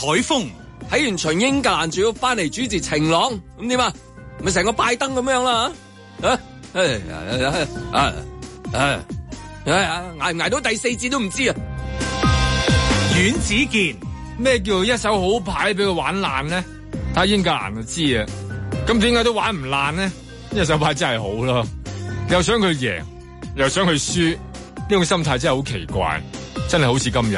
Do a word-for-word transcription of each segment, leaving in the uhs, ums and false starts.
海峰睇完場英格蘭仲要翻嚟主持晴朗，咁點啊？咪成個拜登咁樣啦嚇！啊，唉啊啊啊！捱唔捱到第四節都唔知啊！ 阮子健咩叫一手好牌俾佢玩爛呢？睇英格蘭就知啊！咁點解都玩唔爛呢？一手牌真係好咯，又想佢贏，又想佢輸，呢種心態真係好奇怪，真係好似今日。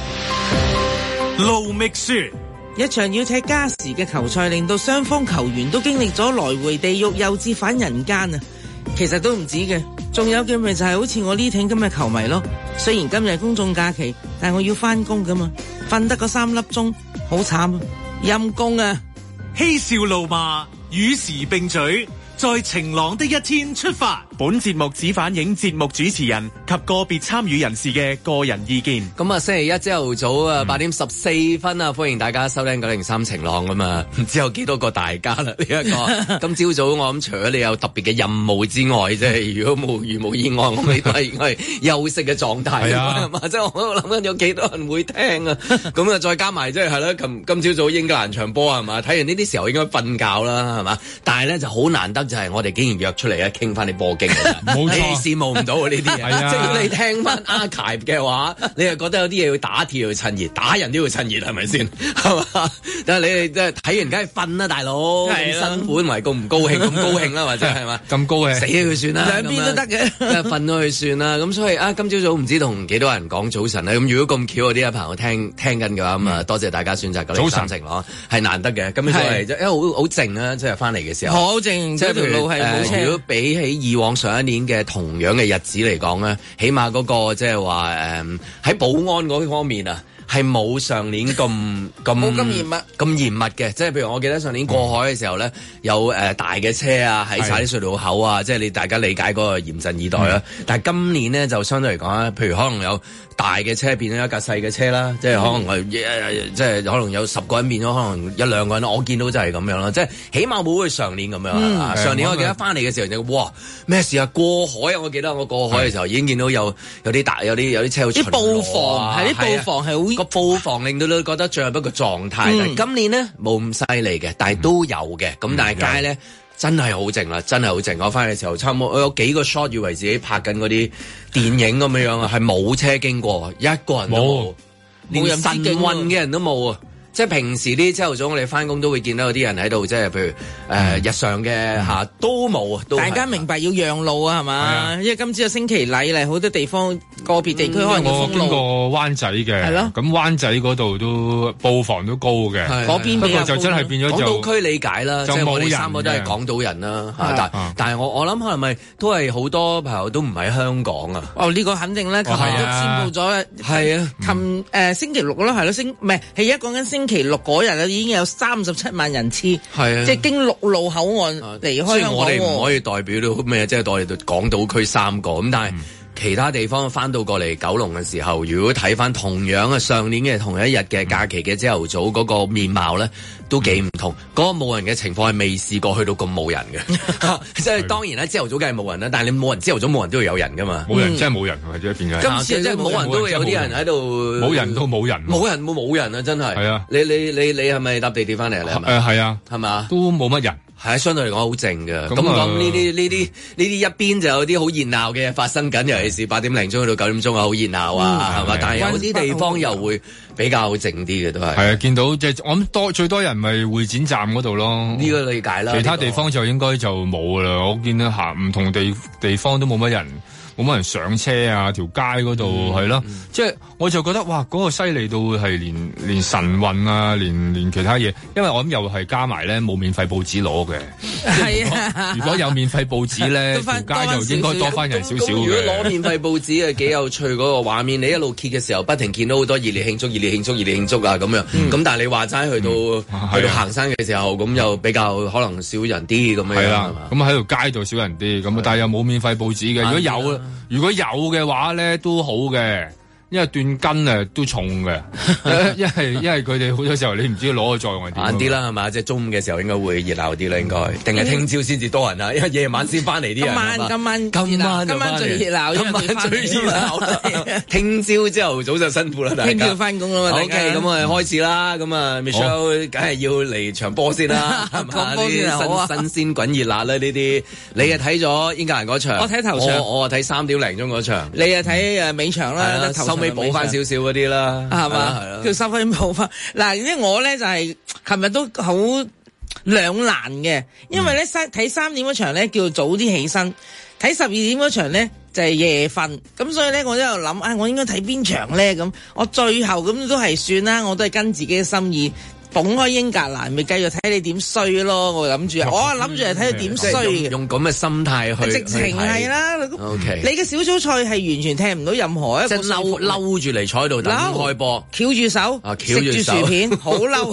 盧覓雪一場要踢加時嘅球賽，令到雙方球員都經歷咗來回地獄又至返人間啊！其實都唔止嘅，仲有嘅咪就係好似我呢挺咁嘅球迷咯。雖然今日係公眾假期，但我要翻工噶嘛，瞓得嗰三粒鐘，好慘啊！陰公啊！ 嬉笑怒罵與時並舉，在晴朗的一天出發。本節目只反映節目主持人及個別參與人士嘅個人意見。 咁啊，星期一朝頭早啊，八點十四分啊，歡迎大家收聽九零三晴朗咁啊！唔知有幾多個大家啦？呢一個今朝早我諗除咗你有特別嘅任務之外，即係如果冇如無意外，我哋都係應該係休息嘅狀態啊嘛。即係我諗緊有幾多人會聽啊？咁啊，再加埋即係係啦，今今朝早英格蘭場波係嘛？睇完呢啲時候應該瞓覺啦，係嘛？但係咧就好難得就係我哋竟然約出嚟咧傾翻啲波經。冇錯，你羨慕唔到啊呢啲嘢，即係要你聽翻 archive 嘅話，你又覺得有啲嘢要打鐵要趁熱，打人都要趁熱，係咪先？係嘛？但係你哋即係睇完梗係瞓啦，大佬咁辛苦，唔係咁唔高興，咁高興啦，或者係嘛？咁高興死佢算啦，兩邊都得嘅，瞓咗佢算啦。咁所以啊，今朝早唔知同幾多人講早晨咧。咁如果咁巧嗰啲朋友聽聽緊嘅話，咁啊多謝大家選擇九零三晴朗，係難得嘅。咁所以因為好好靜啊，即係翻嚟嘅時候，好靜，即係條路係冇車。如果比起以往上一年嘅同樣嘅日子嚟講咧，起碼嗰個即係話誒喺保安嗰方面啊，係冇上年咁咁冇咁嚴密咁嚴密嘅。即係譬如我記得上年過海嘅時候咧，有誒大嘅車啊喺晒啲隧道口啊，即係你大家理解嗰個嚴陣以待啦。但係今年咧就相對嚟講咧，譬如可能有大嘅車變咗一架細嘅車啦，即係可能係即係可能有十個人變咗可能一兩個人，我見到就係咁樣啦。即係起碼冇好似上年咁樣。嗯、上年我記得翻嚟嘅時候就哇咩事啊？過海啊！我記得我過海嘅時候已經見到有有啲大有啲有啲車好巡邏啊，啲布防係啲布防係好個布防令到你覺得進入一個狀態。嗯、但係今年咧冇咁犀利嘅，但係都有嘅。咁、嗯、但係街咧。真係好靜啦，真係好靜。我翻嚟嘅時候，差唔多我有幾個 shot 以為自己拍緊嗰啲電影咁樣樣啊，係冇車經過，一個人都冇，連晨運嘅人都冇啊！即係平時啲朝頭早我哋翻工都會見到有啲人喺度，即係譬如誒、呃、日常嘅嚇都冇啊！大家明白要讓路啊，係嘛？因為今朝係星期禮嚟，好多地方個別地區可能要封路。我經過灣仔嘅，係咯，咁灣仔嗰度都布防都高嘅，嗰邊不過就真係變咗就港島區理解啦，即係我哋三個都係港島人啦嚇，但但係我我諗可能咪都係好多朋友都唔喺香港啊！哦，呢個肯定咧，琴日都宣布咗，係啊，琴誒星期六咯，係咯，星唔係係而家講緊星。星期六嗰日咧已經有三十七萬人次，係啊，即係經陸路口岸離開香港。雖然我哋唔可以代表到咩，即係代表到港島區三個咁，但係其他地方翻到過嚟九龍嘅時候，如果睇翻同樣嘅上年嘅同一日嘅假期嘅朝頭早嗰個面貌咧，都幾唔同。嗰、嗯、個冇人嘅情況係未試過去到咁冇人嘅，即係當然啦，朝頭早梗係冇人啦，但係你冇人朝頭早冇人都會有人噶嘛。冇人、嗯、真係冇人，或者變咗。今次即係冇人都會有啲人喺度。冇人都冇人。冇人冇冇人啊！真係。係啊。你你你你係咪搭地鐵翻嚟啊？你係咪？誒係啊。係嘛？都冇乜人。係啊，相對嚟講好靜嘅。咁講呢啲呢啲呢啲一邊就有啲好熱鬧嘅嘢發生緊，尤其是八點零鐘去到九點鐘啊，好熱鬧啊，係嘛？但係有啲地方又會比較靜啲嘅，都係。係啊，見到即係我諗多最多人咪會展站嗰度咯。呢個理解啦。其他地方就應該就冇噶啦。我見到行唔同地地方都冇乜人。冇乜人上車啊！條街嗰度係咯，即係我就覺得哇，嗰、嗰個犀利到係連連晨運啊，連連其他嘢，因為我諗又係加埋咧冇免費報紙攞嘅。係啊，如果有免費報紙咧，條街就應該多翻人少少嘅。如果攞免費報紙係幾有趣嗰個畫面，你一路揭嘅時候，不停見到好多熱烈慶祝、熱烈慶祝、熱烈慶祝啊咁樣。咁、嗯、但係你話齋去到、嗯、去到行山嘅時候，咁又比較可能少人啲咁樣。係啦，咁喺條街度少人啲，咁但係又冇免費報紙嘅。如果有。如果有嘅話咧都好嘅， 因為斷根啊都重嘅，因為因為佢哋好多時候你唔知攞個作用係點。 晏啲啦係嘛，即係中午嘅時候應該會熱鬧啲啦，應該定係聽朝先至多人啊，因為夜晚先翻嚟啲人。 今晚今晚今晚今晚最熱鬧， 今晚最熱鬧。聽朝朝頭早就辛苦啦，大家。 聽朝翻工啦嘛。 O K，咁啊開始啦，咁啊 Michelle 梗係要嚟場波先啦，係嘛？啲新新鮮滾熱辣啦呢啲，你啊睇咗英格蘭嗰場， 我睇頭場， 我我啊睇三點零鐘嗰場， 你啊睇誒尾場啦， 收尾補翻少少嗰啲啦， 係嘛？叫收尾補翻。嗱，因為我咧就係琴日都好兩難嘅，因為咧三睇三點嗰場咧叫早啲起身，睇十二點嗰場咧就係夜瞓，咁所以咧我都喺度諗，啊我應該睇邊場咧？咁我最後咁都係算啦，我都係跟自己嘅心意。捧開英格蘭，咪繼續睇你點衰咯！我諗住，我諗住係睇你點衰嘅。 用咁嘅心態去， 直情係啦。 O K， 你嘅小組賽係完全踢唔到任何一個， 即係嬲嬲住嚟坐喺度等開波， 翹住手，食住薯片，好嬲。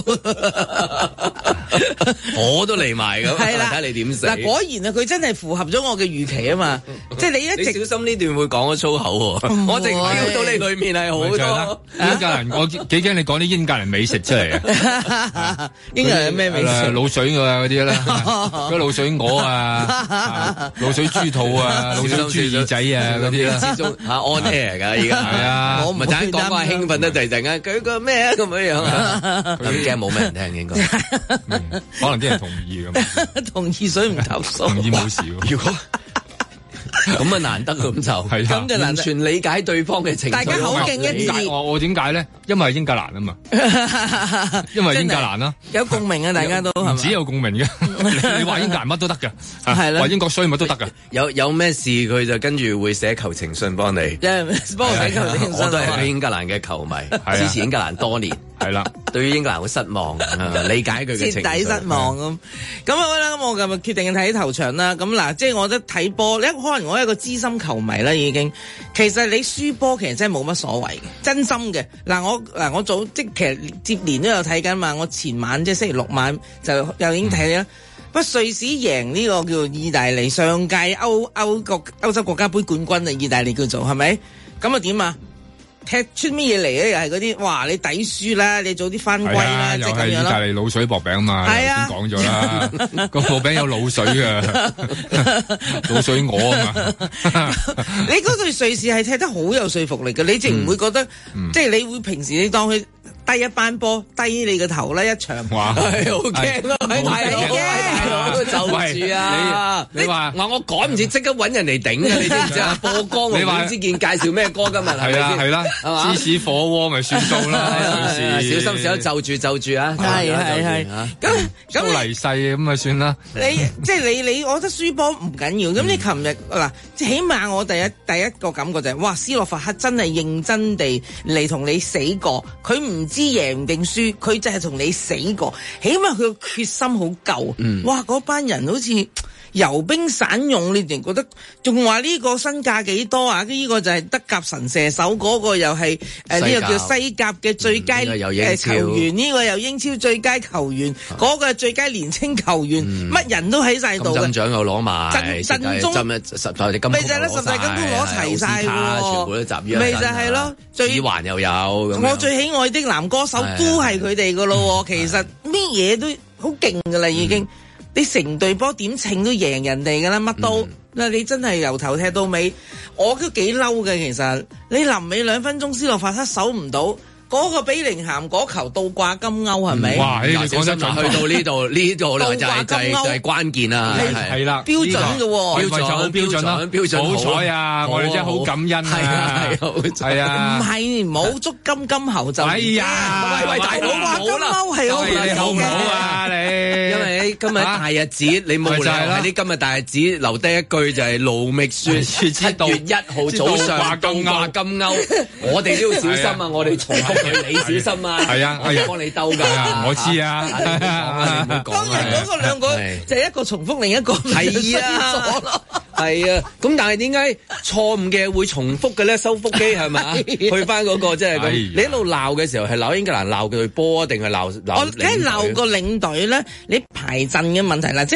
我都嚟埋咁， 係啦， 睇你點死。 嗱，果然啊，佢真係符合咗我嘅預期啊嘛！即係你一直你小心呢段會講咗粗口喎，我淨係 feel 到你裏面係好多英格蘭，我幾驚你講啲英格蘭美食出嚟啊！ 英格蘭有咩美食？ 滷水啊嗰啲啦，嗰滷水鵝啊，滷水豬肚啊，滷水豬耳仔啊嗰啲啦， 始終嚇 on air 㗎依家係啊， 我唔係突然講話興奮得滯，突然間佢個咩啊咁樣樣啊，咁驚冇咩人聽應該， 可能啲人同意咁， 同意水唔投訴， 同意冇事喎。 如果咁啊難得咁就係咁就完全理解對方嘅情緒。 大家好勁一致。 我我點解咧？因為係英格蘭啊嘛，因為英格蘭啦， 有共鳴啊！大家都唔止有共鳴嘅，你話英格蘭乜都得㗎， 係啦， 話英國衰乜都得㗎。 有有咩事佢就跟住會寫求情信幫你， 幫我寫求情信。 我都係英格蘭嘅球迷，支持英格蘭多年。 係啦， 對於英格蘭好失望，理解佢嘅情緒， 徹底失望咁。咁好啦，咁我今日決定睇頭場啦。咁嗱，即係我覺得睇波，你可能我係一個資深球迷啦，已經。其實你輸波其實真係冇乜所謂嘅，真心嘅。嗱，我嗱我早即其實接連都有睇緊嘛。我前晚即係星期六晚就又已經睇啦。不過、嗯、瑞士贏呢個叫意大利上屆歐歐國歐洲國家杯冠軍啊，意大利叫做係咪？咁啊點啊？踢出乜嘢嚟咧？又係嗰啲，哇！你抵輸啦，你早啲翻歸啦，即係咁樣咯。又係意大利滷水薄餅嘛，係啊，先講咗啦。個薄餅有滷水嘅，滷水鵝啊嘛。你嗰對瑞士係踢得好有說服力嘅，你淨唔會覺得，嗯、即係你會平時你當佢低一班波，低你個頭啦一場。哇！好驚啊！係大佬，就住啊！ 你話話我趕唔切，即刻揾人嚟頂啊！你知唔知啊？播歌我唔知見介紹咩歌今日係啊係啦。芝士火鍋咪算數啦，小心少少就住就住啊！ 係係係，咁咁嚟勢咁咪算啦。 你即係你你，我覺得輸波唔緊要。咁你琴日嗱，即係起碼我第一第一個感覺就係，哇！斯洛伐克真係認真地嚟同你死過，佢唔知贏定輸，佢就係同你死過。起碼佢個決心好夠。哇！嗰班人好似遊兵散勇，你哋覺得仲話呢個身價幾多啊？呢個就係德甲神射手，嗰個又係誒呢個叫西甲嘅最佳誒球員，呢個又英超最佳球員，嗰個係最佳年青球員，乜人都喺晒度嘅。 金獎又攞埋， 陣中十大金咪就係啦，十大金都攞齊晒喎， 全部都集於咪就係咯， 最耳環又有。 我最喜愛的男歌手都係佢哋噶咯，其實咩嘢都好勁噶啦，已經。你成隊波點稱都贏人哋㗎啦，乜都嗱、嗯、你真係由頭踢到尾，我都幾嬲嘅。其實你臨尾兩分鐘斯洛伐克守唔到。嗰個比寧咸嗰球倒掛金鈎係咪？ 哇！你講得準， 去到呢度呢度就係就係就係關鍵啦， 係啦， 標準嘅喎， 標準好標準啦，標準好彩啊！我哋真係好感恩啊，係啊， 唔係唔好捉金金喉就， 哎呀，喂喂大佬掛金鈎係好你好唔好啊你？ 因為今日大日子你冇理由喺啲今日大日子留低一句就係盧覓雪七月一號早上倒掛金鈎，我哋都要小心啊！我哋重複。你小心啊！係啊，我幫你兜㗎， 我知啊。 當日嗰個兩個就係一個重複，另一個係啊，係啊。咁但係點解錯誤嘅會重複嘅咧？收腹肌係咪？去翻嗰個即係咁。你一路鬧嘅時候係鬧英格蘭鬧佢隊波定係鬧鬧？ 我梗係鬧個領隊咧。你排陣嘅問題啦，即係。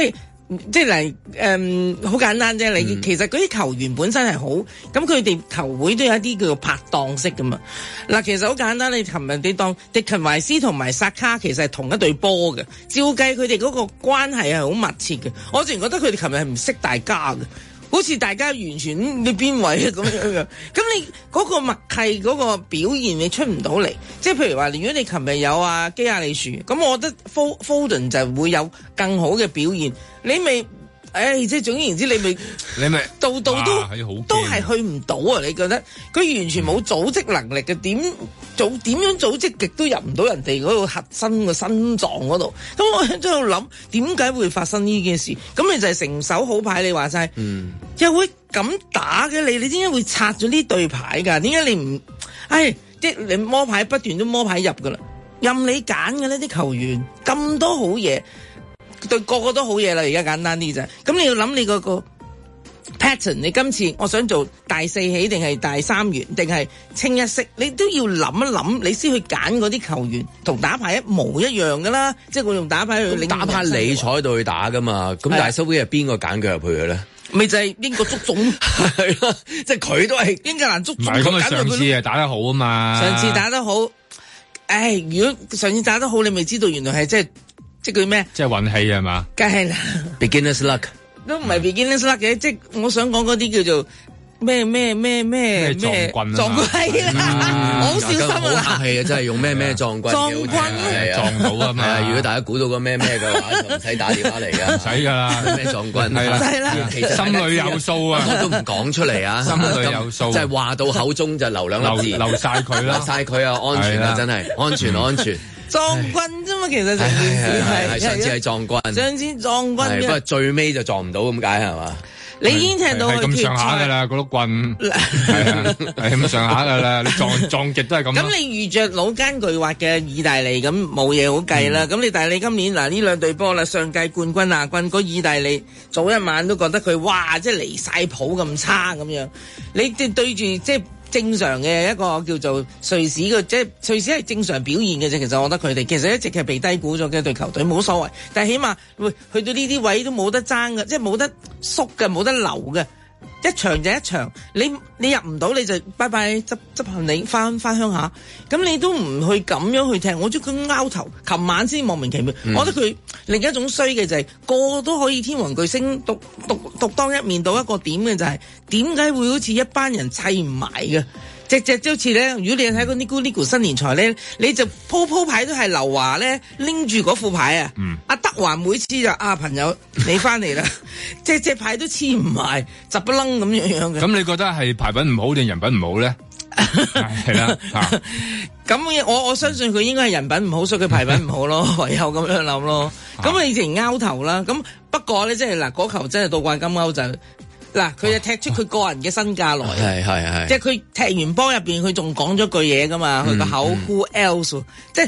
即係嚟誒好簡單啫。你、嗯、其實嗰啲球員本身係好，咁佢哋球會都有一啲叫做拍檔式噶嘛。嗱，其實好簡單，你琴日你當迪勤懷斯同埋薩卡其實係同一隊波嘅，照計佢哋嗰個關係係好密切嘅。我自然覺得佢哋琴日係唔識大家嘅。好似大家完全你邊位啊咁樣嘅，咁你嗰個默契嗰個表現你出唔到嚟，即係譬如話，如果你琴日有啊基亞利殊，咁我覺得 Foden 就會有更好嘅表現，你咪。誒、哎，即係總言之，你咪你咪度度都都係去唔到啊！你覺得佢完全冇組織能力嘅，點組點樣組織極都入唔到人哋嗰個核心嘅心臟嗰度。咁我喺度諗，點解會發生呢件事？咁你就係成手好牌，你話齋，嗯，又會咁打嘅你，你點解會拆咗呢對牌㗎？點解你唔？唉，即係你摸牌不斷都摸牌入㗎啦，任你揀嘅呢啲球員咁多好嘢。對個個都好嘢啦，而家簡單啲啫。咁你要諗你嗰個 pattern， 你今次我想做大四喜定係大三元定係清一色，你都要諗一諗，你先去揀嗰啲球員同打牌一模一樣噶啦。即係我用打牌去打牌你坐喺度去打噶嘛。咁大收尾係邊個揀佢入去嘅咧？咪就係英國足總係咯，即係佢都係英格蘭足總。 唔係咁啊，上次係打得好啊嘛。 上次打得好，唉，如果上次打得好，你咪知道原來係即係。即係佢咩？ 即係運氣係嘛？ 梗係啦 ，beginner's luck 都唔係 beginner's luck 嘅，即係我想講嗰啲叫做咩咩咩咩咩撞棍撞棍係啦，好小心啊！ 好客氣啊，真係用咩咩撞棍撞棍撞到啊嘛！ 如果大家估到個咩咩嘅話，就唔使打電話嚟噶， 唔使噶啦， 咩撞棍係啦， 係啦， 其實心裏有數啊， 我都唔講出嚟啊， 心裏有數， 即係話到口中就留兩粒字， 留晒佢啦， 留晒佢啊，安全啊，真係安全安全。 撞棍啫嘛，其實成件事係上次係撞棍， 上次撞棍嘅， 不過最尾就撞唔到咁解係嘛？ 你已經踢到係咁上下噶啦，嗰碌棍係啊，係咁上下噶啦，你撞撞極都係咁。 咁你遇着老奸巨猾嘅意大利，咁冇嘢好計啦。咁、嗯、你但係你今年嗱呢兩隊波啦，上屆冠軍亞軍嗰意大利早一晚都覺得佢哇，即係離晒譜咁差咁樣。你即係對住即係。正常嘅一個叫做瑞士嘅，即係瑞士係正常表現嘅啫。其實我覺得佢哋其實一直係被低估咗嘅一隊球隊，冇所謂。但係起碼喂去到呢啲位都冇得爭嘅，即係冇得縮嘅，冇得留嘅。一場就一場，你你入唔到你就拜拜執執行李翻翻鄉下，咁你都唔去咁樣去踢，我覺得佢拗頭。琴晚先莫名其妙，嗯、我覺得佢另一種衰嘅就係、是、個個都可以天王巨星獨獨獨當一面到一個點嘅就係點解會好似一班人砌唔埋嘅？隻隻都好似咧，如果你睇嗰啲 Nico Nico 新年財咧，你就鋪鋪牌都係劉華咧拎住嗰副牌啊！阿、嗯啊、德華每次就啊朋友你翻嚟啦，隻隻牌都黐唔埋，雜不楞咁樣樣嘅。 咁你覺得係牌品唔好定人品唔好咧？係啦， 咁我我相信佢應該係人品唔好，所以佢牌品唔好咯，唯有咁樣諗咯。咁你自然拗頭啦。咁不過咧，即係嗱，嗰球真係倒掛金鈎就。嗱，佢就踢出佢個人嘅身價來， 係係係， 即係佢踢完波入邊，佢仲講咗句嘢噶嘛，佢個口 Who else，即係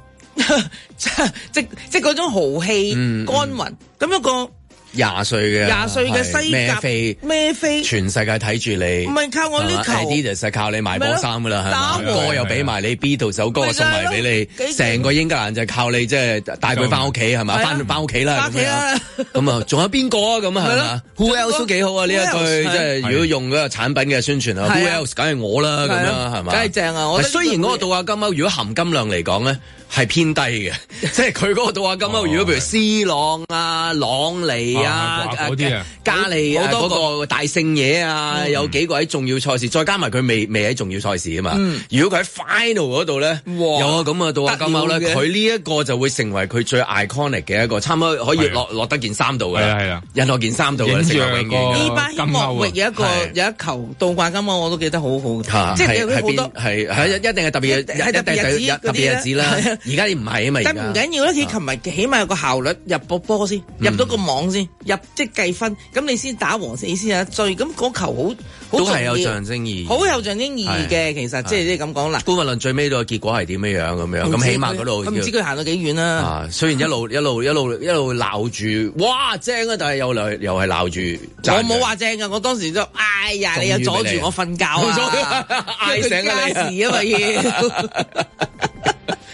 即即嗰種豪氣干雲，咁一個廿歲嘅廿歲嘅西甲孭飛， 全世界睇住你， 唔係靠我呢球 ，Adidas 係靠你買波衫噶啦，係嘛？歌又俾埋你，Beatles 首歌送埋俾你，成個英格蘭就係靠你，即係帶佢翻屋企係嘛？翻翻屋企啦咁樣，咁啊，仲有邊個啊？咁啊係嘛 ？Who else 都幾好啊！呢一句即係如果用嗰個產品嘅宣傳啊 ，Who else 梗係我啦咁樣係嘛？ 梗係正啊！ 雖然嗰個倒掛金鈎，如果含金量嚟講咧。係偏低嘅，即係佢嗰個倒掛金鈎。如果譬如 C 朗啊、朗尼啊、加利啊嗰個大聖嘢啊，有幾個喺重要賽事，再加埋佢未未喺重要賽事啊嘛。如果佢喺 final 嗰度咧，有啊咁啊倒掛金鈎咧，佢呢一個就會成為佢最 iconic 嘅一個，差唔多可以落落得件衫度嘅。係啊係啊，印落件衫度嘅，成為永遠。 呢班希莫域有一個有一球倒掛金鈎，我都記得好好嘅，即係有好多係係一定係特別係特別日子特別日子啦。而家你唔係啊嘛，但唔緊要啦。佢琴日起碼有個效率，入個波先，入到個網先，入即係計分，咁你先打和死先有得追。咁嗰球好都係有象徵意義， 好有象徵意義嘅。其實即係即係咁講啦。 姑勿論最尾個結果係點樣樣咁樣，咁起碼嗰度唔知佢行到幾遠啦。 啊，雖然一路一路一路一路鬧住，哇正啊，但係又嚟又係鬧住。 我冇話正噶，我當時就哎呀，你又阻住我瞓覺啊，嗌醒你啊嘛要。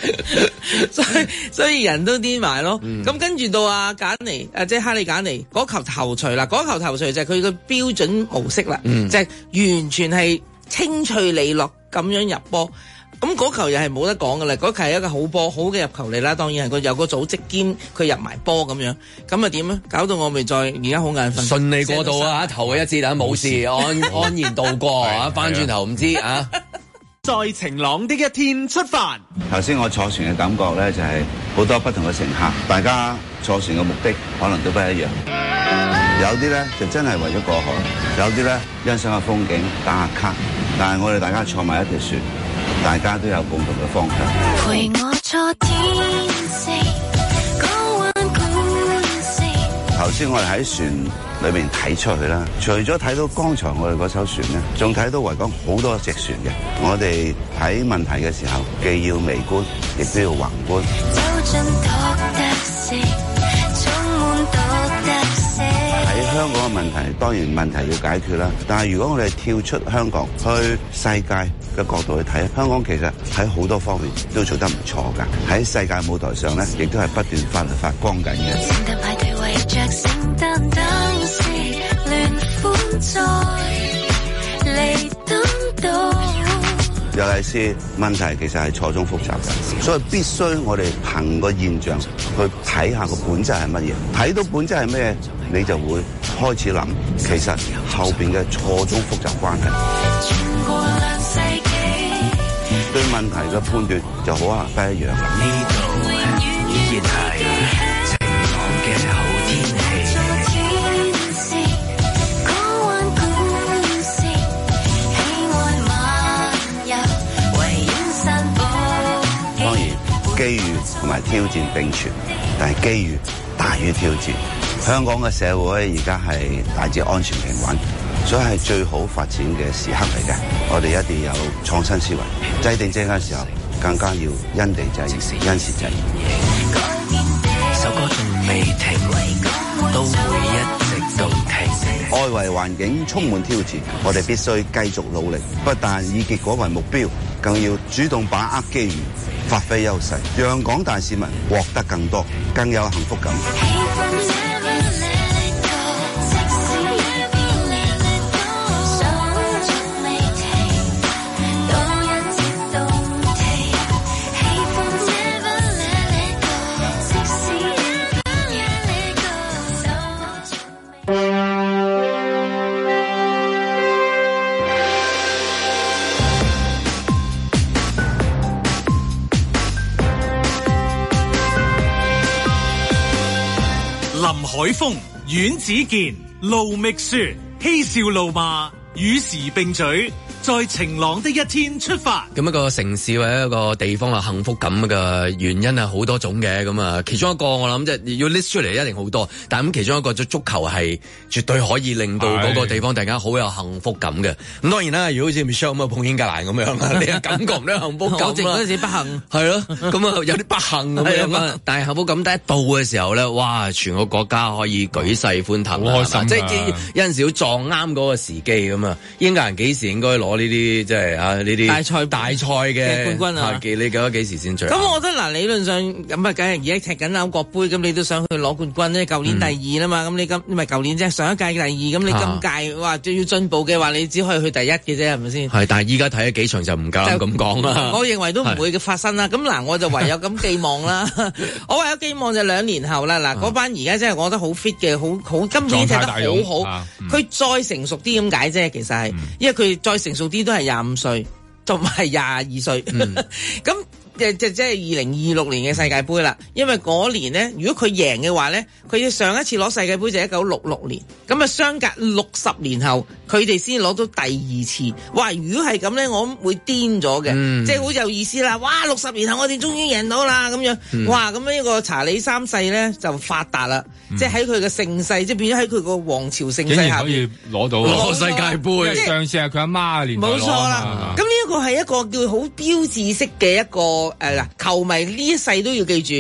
所以所以人都癲埋咯。咁、嗯、跟住到阿簡尼，誒即係哈利簡尼嗰球頭槌啦，嗰球頭槌就係佢個標準模式啦，嗯、就係完全係清脆利落咁樣入波。咁嗰球又係冇得講噶啦，嗰球係一個好波，好嘅入球嚟啦。當然係佢有個組織兼佢入埋波咁樣，咁啊點啊？搞到我咪再而家好眼瞓。 順利過渡啊，頭一節啊冇事，安安然度過啊，翻轉頭唔知啊。 在晴朗的一天出發。 頭先我坐船嘅感覺咧，就係好多不同嘅乘客，大家坐船嘅目的可能都不一樣。有啲咧就真係為咗過海，有啲咧欣賞下風景、打下卡。但係我哋大家坐埋一條船，大家都有共同嘅方向。陪我坐天星，講灣故事。頭先我哋喺船裏面睇出去啦，除咗睇到剛才我哋嗰艘船咧，仲睇到維港好多隻船嘅。我哋睇問題嘅時候，既要微觀，亦都要宏觀。喺香港嘅問題，當然問題要解決啦。但係如果我哋跳出香港，去世界嘅角度去睇，香港其實喺好多方面都做得唔錯㗎。喺世界舞台上咧，亦都係不斷發發光緊嘅。尤其是問題其實係錯綜複雜嘅，所以必須我哋憑個現象去睇下個本質係乜嘢。睇到本質係咩，你就會開始諗，其實後邊嘅錯綜複雜關係。對問題嘅判斷就好啊，不一樣。呢度依然係晴朗嘅好天氣。當然，機遇同埋挑戰並存，但係機遇大於挑戰。香港嘅社會而家係大致安全平穩，所以係最好發展嘅時刻嚟嘅。我哋一定要有創新思維，制定政策嘅時候更加要因地制宜，因時制宜。首歌仲未停，都會一直到停。外圍環境充滿挑戰，我哋必須繼續努力，不但以結果為目標，更要主動把握機遇，發揮優勢，讓廣大市民獲得更多，更有幸福感。 海風、阮子健、盧覓雪，嬉笑怒罵，與時並舉，在晴朗的一天出發。 咁一個城市或者一個地方嘅幸福感嘅原因係好多種嘅，咁啊，其中一個我諗即係要 list 出嚟一定好多，但係咁其中一個就足球係絕對可以令到嗰個地方突然間好有幸福感嘅。咁當然啦，如果好似 Michelle 咁啊碰英格蘭咁樣啦，你嘅感覺唔到幸福感啦。我淨嗰陣時不幸係咯，咁啊有啲不幸咁樣啊。但係幸福感第一到嘅時候咧，哇！全個國家可以舉世歡騰，好開心。即係有陣時要撞啱嗰個時機咁啊。英格蘭幾時應該攞呢啲即係啊呢啲大賽大賽嘅冠軍啊？你覺得幾時先最？咁我覺得嗱，理論上咁啊，梗係而家踢緊歐國杯，咁你都想去攞冠軍咧？舊年第二啦嘛，咁、嗯、你今唔係舊年啫，上一屆第二，咁你今屆哇，仲要進步嘅話，你只可以去第一嘅啫，係咪先？係，但係依家睇咗幾場就唔夠咁講啦。我認為都唔會嘅發生啦。咁嗱，我就唯有咁寄望啦。我唯有寄望就兩年後啦。嗱，嗰班而家真係我覺得好 fit 嘅，好好今年踢得好好。佢、嗯、再成熟啲咁解啫，其實係，嗯、因為佢再成熟啲都係廿五歲，同埋廿二歲。咁、嗯。即即即係二零二六年嘅世界盃啦，因為嗰年呢，如果佢贏嘅話呢，佢要上一次攞世界盃就一九六六年，咁啊相隔六十年後，佢哋先攞到第二次。哇！如果係咁呢，我會癲咗嘅，嗯、即係好有意思啦！哇！六十年後我哋終於贏到啦咁樣，嗯、哇！咁樣呢個查理三世呢，就發達啦，嗯、即係喺佢嘅盛世，即係變咗喺佢個皇朝盛世下，竟然可以攞到攞世界盃。即上次係佢阿媽嘅年代攞。冇錯啦，咁呢一個係一個叫好標誌式嘅一個。誒嗱，球迷呢一世都要記住，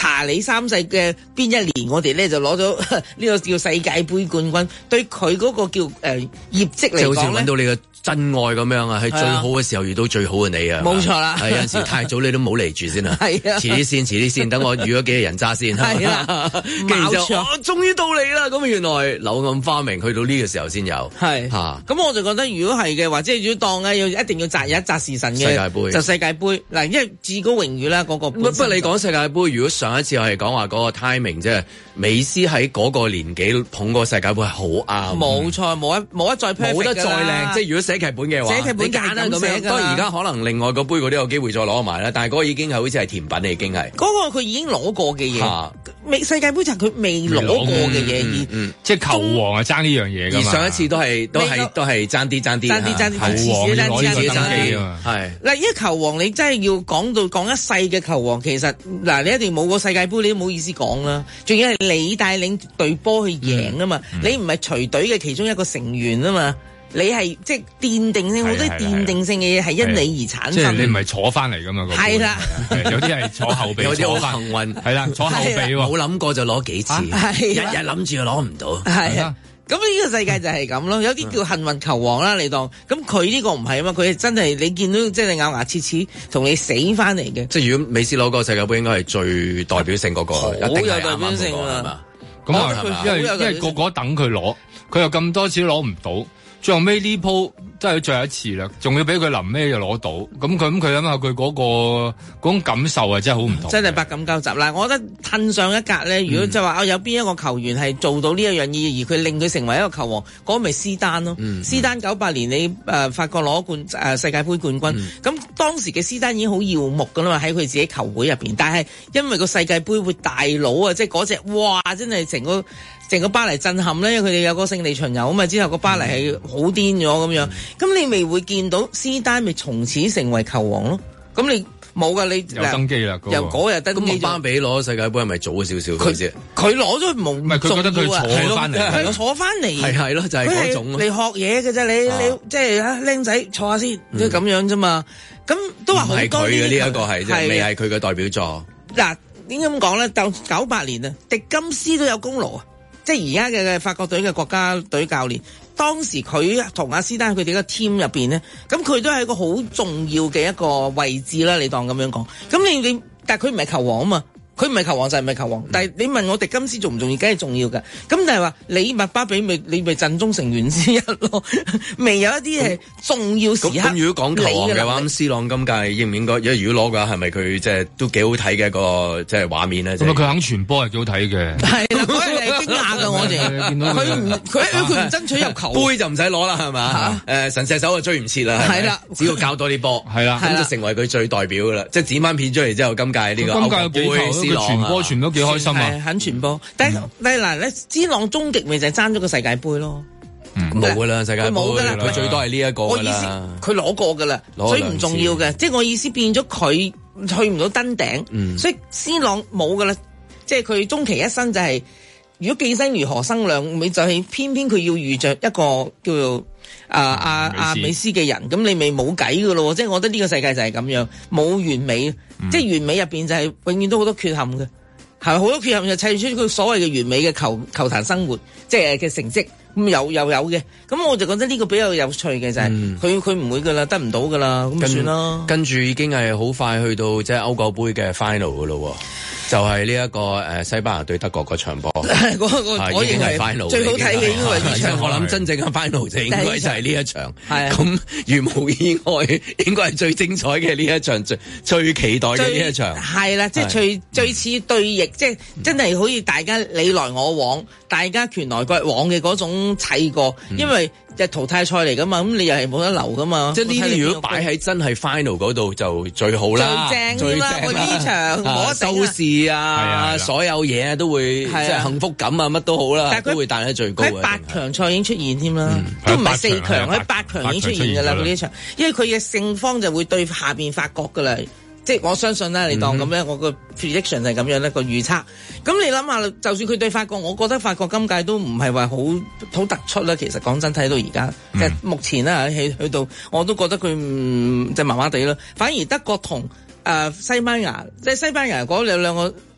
查理三世嘅邊一年，我哋咧就攞咗呢個叫世界盃冠軍，對佢嗰個叫誒、呃、業績嚟講咧， 就好似揾到你嘅真愛咁樣啊！喺最好嘅時候遇到最好嘅你啊！ 冇錯啦， 係有陣時太早你都唔好嚟住先啊！ 係啊， 遲啲先，遲啲先，等我遇咗幾個人渣先。 係啦， 跟住就哦，終於到你啦！咁原來柳暗花明，去到呢個時候先有。 係嚇，咁我就覺得如果係嘅話，即係如果當咧要一定要擇日擇時辰嘅世界盃， 就世界盃嗱，因為至高榮譽啦嗰個。 不過你講世界盃，如果上一次我係講話嗰個 timing 即係美斯喺嗰個年紀捧個世界盃係好啱。 冇錯，冇一冇得再 perfect 冇得再靚，即係如果寫劇本嘅話， 寫劇本你揀啦咁樣。當然而家可能另外個杯嗰啲有機會再攞埋啦，但係嗰個已經係好似係甜品，已經係嗰個佢已經攞過嘅嘢。未世界盃就係佢未攞過嘅嘢， 嗯嗯，即係球王啊爭呢樣嘢㗎嘛。 而上一次都係都係都係爭啲爭啲， 爭啲爭啲， 球王要攞呢個登基啊嘛。 係嗱，因為球王你真係要講到講一世嘅球王，其實嗱你一定冇個世界盃，你都冇意思講啦。仲要係你帶領隊波去贏啊嘛，你唔係隨隊嘅其中一個成員啊嘛。你係即係奠定性好多奠定性嘅嘢係因你而產生， 即係你唔係坐翻嚟噶嘛？ 係啦， 有啲係坐後備， 有啲好幸運， 係啦，坐後備喎， 冇諗過就攞幾次，日日諗住就攞唔到， 係啊。咁呢個世界就係咁咯，有啲叫幸運球王啦，你當咁佢呢個唔係啊嘛，佢係真係你見到即係咬牙切齒同你死翻嚟嘅。 即係如果美斯攞個世界盃，應該係最代表性嗰個， 好有代表性啊！ 咁啊，因為因為個個等佢攞，佢又咁多次攞唔到。最後尾呢鋪真係最後一次啦，仲要俾佢臨尾就攞到，咁佢咁佢諗下佢嗰個嗰種感受啊，真係好唔同。 真係百感交集啦！我覺得褪上一格咧，如果即係話啊，有邊一個球員係做到呢一樣嘢，而佢令佢成為一個球王，嗰個咪斯丹咯。嗯、斯丹九八年你誒、呃、法國攞冠誒、呃、世界盃冠軍，咁、嗯、當時嘅斯丹已經好耀目噶啦嘛，喺佢自己球會入邊。但係因為個世界盃會大佬啊，即係嗰隻哇，真係成個。成個巴黎震撼咧，因為佢哋有個勝利巡遊啊嘛，之後個巴黎係好癲咗咁樣，咁、嗯、你咪會見到斯丹咪從此成為球王咯。咁你冇噶，你又登基啦， 由嗰日登基。 咁班比攞世界盃係咪早咗少少佢先？ 佢攞咗冇， 唔係佢覺得佢坐翻嚟， 佢坐翻嚟， 係係咯，就係、是、嗰種咯。 你學嘢嘅啫，你、啊、你即係啊，僆仔坐下先，即係咁樣啫嘛。咁都話好多呢佢嘅呢一個係即係未係佢嘅代表作。 嗱，點解咁講咧？就九八年啊，迪金斯都有功勞啊。即係而家嘅法國隊嘅國家隊教練，當時佢同阿斯丹佢哋個 team 入邊咧，咁佢都係一個好重要嘅一個位置啦。你當咁樣講，咁你你，但係佢唔係球王啊嘛。佢唔係球王就係唔係球王，但係你問我迪金斯重唔重要，梗係重要㗎。咁但係話你麥巴比咪你咪陣中成員之一咯，未有一啲係重要時刻。 咁如果講球王嘅話，咁 C 朗今屆應唔應該？因為如果攞嘅話，係咪佢即係都幾好睇嘅一個即係畫面咧？咁佢肯傳波係幾好睇嘅。係啦，嗰日係驚訝㗎，我哋見到佢唔佢佢唔爭取入球杯就唔使攞啦，係嘛？誒神射手就追唔切啦，係啦，只要交多啲波，係啦，咁就成為佢最代表㗎啦。即係剪翻片出嚟之後，今屆呢個歐國杯。 佢傳波傳都幾開心啊！ 肯傳波，但係但係嗱咧，斯朗終極咪就係爭咗個世界盃咯， 冇噶啦世界盃， 冇噶啦， 佢最多係呢一個。 我意思佢攞過噶啦，所以唔重要嘅。即係我意思變咗佢去唔到登頂，嗯、所以斯朗冇噶啦。即係佢終其一生就係、是，如果寄生如何生亮，咪就係、是、偏偏佢要遇着一個叫做啊啊啊美斯嘅人，咁你咪冇計噶咯。即係我覺得呢個世界就係咁樣，冇完美。即係完美入邊就係永遠都好多缺陷嘅，係咪好多缺陷就砌出佢所謂嘅完美嘅球球壇生活，即係嘅成績咁有又有嘅，咁我就覺得呢個比較有趣嘅就係佢佢唔會噶啦，得唔到噶啦，咁算啦。 跟住已經係好快去到即係歐國杯嘅 final 噶咯。就係呢一個誒西班牙對德國嗰場波，嗰個我認為 final 最好睇嘅應該係呢場。我諗真正嘅 final 就應該就係呢一場。係咁，如無意外，應該係最精彩嘅呢一場，最最期待嘅呢一場。係啦，即係最最似對弈，即係真係好似大家你來我往，大家拳來腳往嘅嗰種砌過，因為就淘汰賽嚟噶嘛，咁你又係冇得留噶嘛。即係呢啲如果擺喺真係 final 嗰度就最好啦，最正啦！我呢場我收視啊，所有嘢都會即係幸福感啊，乜都好啦，都會帶喺最高。喺八強賽已經出現添啦，都唔係四強，喺八強已經出現噶啦。佢呢場，因為佢嘅勝方就會對下邊法國噶啦。即係我相信啦，你當咁樣，嗯、我個 prediction 係咁樣咧，個預測。咁你諗下，就算佢對法國，我覺得法國今屆都唔係話好好突出啦。其實講真，睇到而家，即係、嗯、目前啦，喺去到我都覺得佢唔即係麻麻地啦。反而德國同誒、呃、西班牙，即係西班牙嗰兩兩個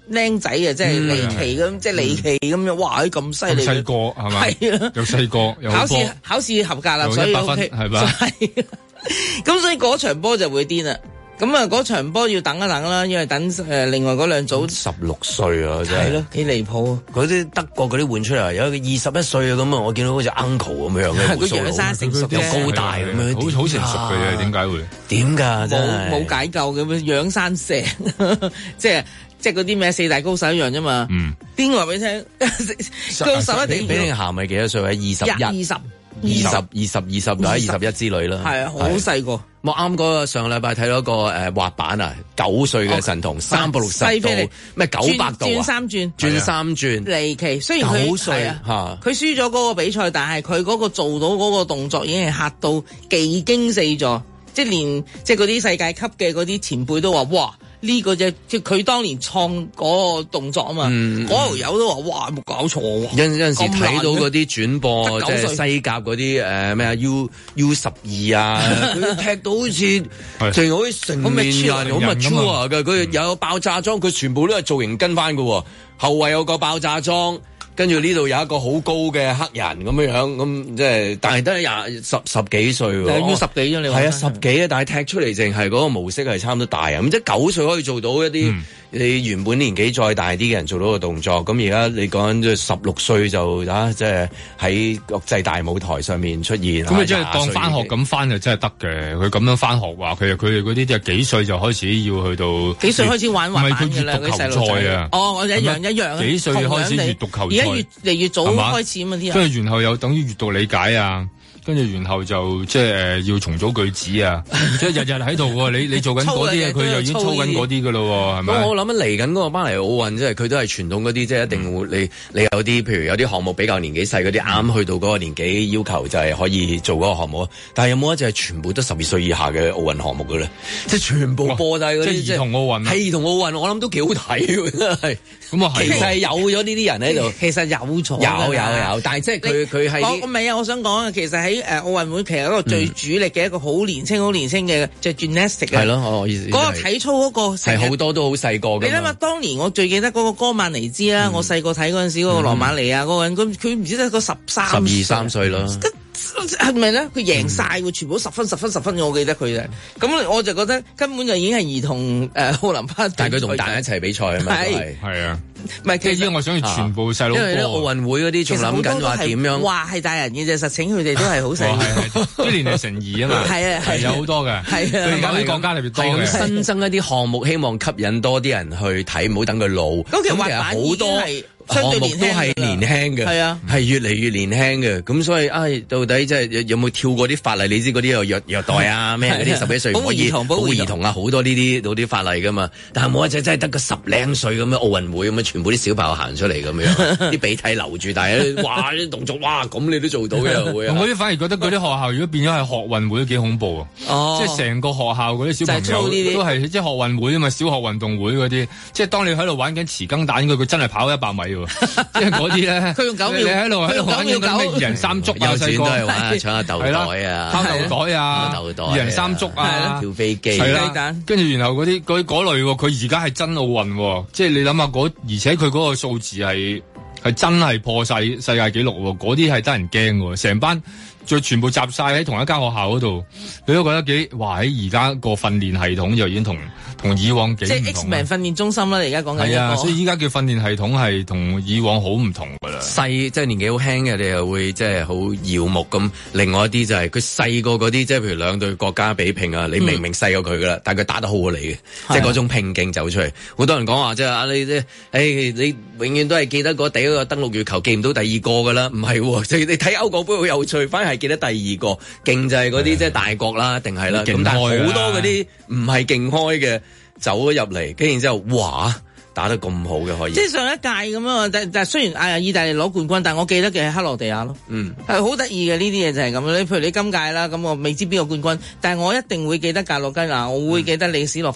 僆仔嘅，即係離奇咁，即係離奇咁樣，哇！咁犀利， 細個係咪？ 係啊， 又細個又考試考試合格啦，所以 O K 係嘛？ 係，咁所以嗰場波就會癲啦。咁啊，嗰場波要等一等啦，因為等誒、呃、另外嗰兩組十六歲啊，真係係咯，幾離譜啊！ 嗰啲德國嗰啲換出嚟，有一個二十一歲啊咁啊，我見到好似 uncle 咁樣嘅， 佢養生成熟又嘅， 高大咁樣， 好好成熟嘅啫，點解會？ 點㗎？真係冇冇解救咁樣養生蛇，即係即係嗰啲咩四大高手一樣啫嘛。嗯，邊個話俾你聽？高手一定比寧咸咪幾多歲啊？二十一、 二十、 二十、二十、二十或者二十一之類啦。 係啊，好細個。 我啱嗰個上個禮拜睇到一個誒滑板啊，九歲嘅神童，三百六十度咩九百度轉三轉， 轉三轉， 離奇。雖然佢九歲啊， 佢輸咗嗰個比賽，但係佢嗰個做到嗰個動作已經係嚇到技驚四座，即係連即係嗰啲世界級嘅嗰啲前輩都話哇！呢個就即係佢當年創嗰個動作啊嘛，嗰條友都話：哇，冇搞錯喎！ 有有陣時睇到嗰啲轉播，即係西甲嗰啲誒咩啊 U U 十二啊，佢踢到好似淨好似成年人好 mature 嘅，佢有爆炸裝，佢全部都係造型跟翻嘅喎，後衞有個爆炸裝。跟住呢度有一個好高嘅黑人咁樣樣，咁即係，但係都係廿十十幾歲喎， 要十幾啫，你話係啊，十幾啊，但係踢出嚟淨係嗰個模式係差唔多大啊，咁即係九歲可以做到一啲。嗯你原本年紀再大啲嘅人做到個動作，咁而家你講緊即係十六歲就啊，即係喺國際大舞台上面出現。 咁你即係當翻學咁翻就真係得嘅。佢咁樣翻學話，佢佢哋嗰啲即係幾歲就開始要去到幾歲開始玩滑板㗎啦？ 嗰啲球賽啊！ 哦，我一樣一樣。 幾歲開始閱讀球賽？ 而家越嚟越早開始啊嘛啲人。 跟住然後又等於閱讀理解啊。跟住然後就即係誒要重組句子啊，即係日日喺度喎。你你做緊嗰啲啊，佢又已經操緊嗰啲噶咯，係咪？ 我諗緊嚟緊嗰個巴黎奧運，即係佢都係傳統嗰啲，即係一定會你你有啲，譬如有啲項目比較年紀細嗰啲，啱去到嗰個年紀要求就係可以做嗰個項目。但係有冇一隻係全部都十二歲以下嘅奧運項目嘅咧？即係全部播晒嗰啲， 即係兒童奧運。 係兒童奧運，我諗都幾好睇喎，真係。 咁啊係。 其實係有咗呢啲人喺度， 其實有咗。 有有有，但係即係佢佢係。 我唔係啊，我想講啊，其實喺誒奧運會其實一個最主力嘅一個好年輕、好年輕嘅就係 gymnastic 係咯，我意思嗰個體操嗰個係好多都好細個嘅。 你諗下，當年我最記得嗰個哥曼尼茲啦，我細個睇嗰陣時嗰個羅馬尼亞嗰個人，咁佢唔知得個十三、 十二三歲咯。 係咪咧？佢贏晒喎，全部十分、十分、十分，我記得佢嘅。咁我就覺得根本就已經係兒童誒奧林匹克。 但係佢同大人一齊比賽啊嘛，係係啊。 唔係， 其實我想要全部細佬哥。 因為奧運會嗰啲仲諗緊話點樣？ 話係大人嘅啫，實情佢哋都係好細。 啲年齡乘二啊嘛。係啊係有好多嘅。係啊，而家啲國家特別多嘅。 新增一啲項目，希望吸引多啲人去睇，唔好等佢老。 咁其實滑板好多項目都係年輕嘅，係啊，係越嚟越年輕嘅。咁所以啊，到底即係有冇跳過啲法例？你知嗰啲又虐虐待啊咩嗰啲十幾歲唔可以保護兒童啊，好多呢啲嗰啲法例噶嘛。但係冇一隻真係得個十零歲咁樣奧運會咁樣，全部啲小朋友行出嚟咁樣，啲鼻涕流住，但係哇啲動作哇咁你都做到嘅會。 我啲反而覺得嗰啲學校如果變咗係學運會都幾恐怖啊！即係成個學校嗰啲小朋友都係即係學運會啊嘛，小學運動會嗰啲，即係當你喺度玩緊匙羹蛋，佢佢真係跑一百米。即係嗰啲咧， 佢用九秒， 你喺度喺度玩緊咩二人三足啊，細個都係玩搶下豆袋啊， 拋豆袋啊，二人三足啊， 跳飛機， 係啦，跟住然後嗰啲嗰嗰類喎，佢而家係真奧運，即係你諗下嗰，而且佢嗰個數字係係真係破晒世界紀錄喎，嗰啲係得人驚喎，成班。再全部集晒喺同一間學校嗰度，你都覺得幾哇！喺而家個訓練系統就已經同同以往幾唔同。 即係 X-Men 訓練中心啦，你而家講緊。 係啊，所以依家叫訓練系統係同以往好唔同噶啦。 細即係年紀好輕嘅，你又會即係好耀目咁。另外一啲就係佢細個嗰啲，即係譬如兩隊國家比拼啊，你明明細過佢噶啦，但係佢打得好過你嘅，即係嗰種拼勁走出嚟。好多人講話即係啊，你即係誒，你永遠都係記得嗰第一個登陸月球，記唔到第二個噶啦。唔係，即係你睇歐國杯好有趣，反而係記得第二個勁就係嗰啲即係大國啦，定係啦。咁但係好多嗰啲唔係勁開嘅走咗入嚟，跟住然之後哇打得咁好嘅可以。 即係上一屆咁樣，但但雖然啊意大利攞冠軍，但係我記得嘅係克羅地亞咯。嗯，係好得意嘅呢啲嘢就係咁。你譬如你今屆啦，咁我未知邊個冠軍，但係我一定會記得格魯吉亞，我會記得里斯洛伐克。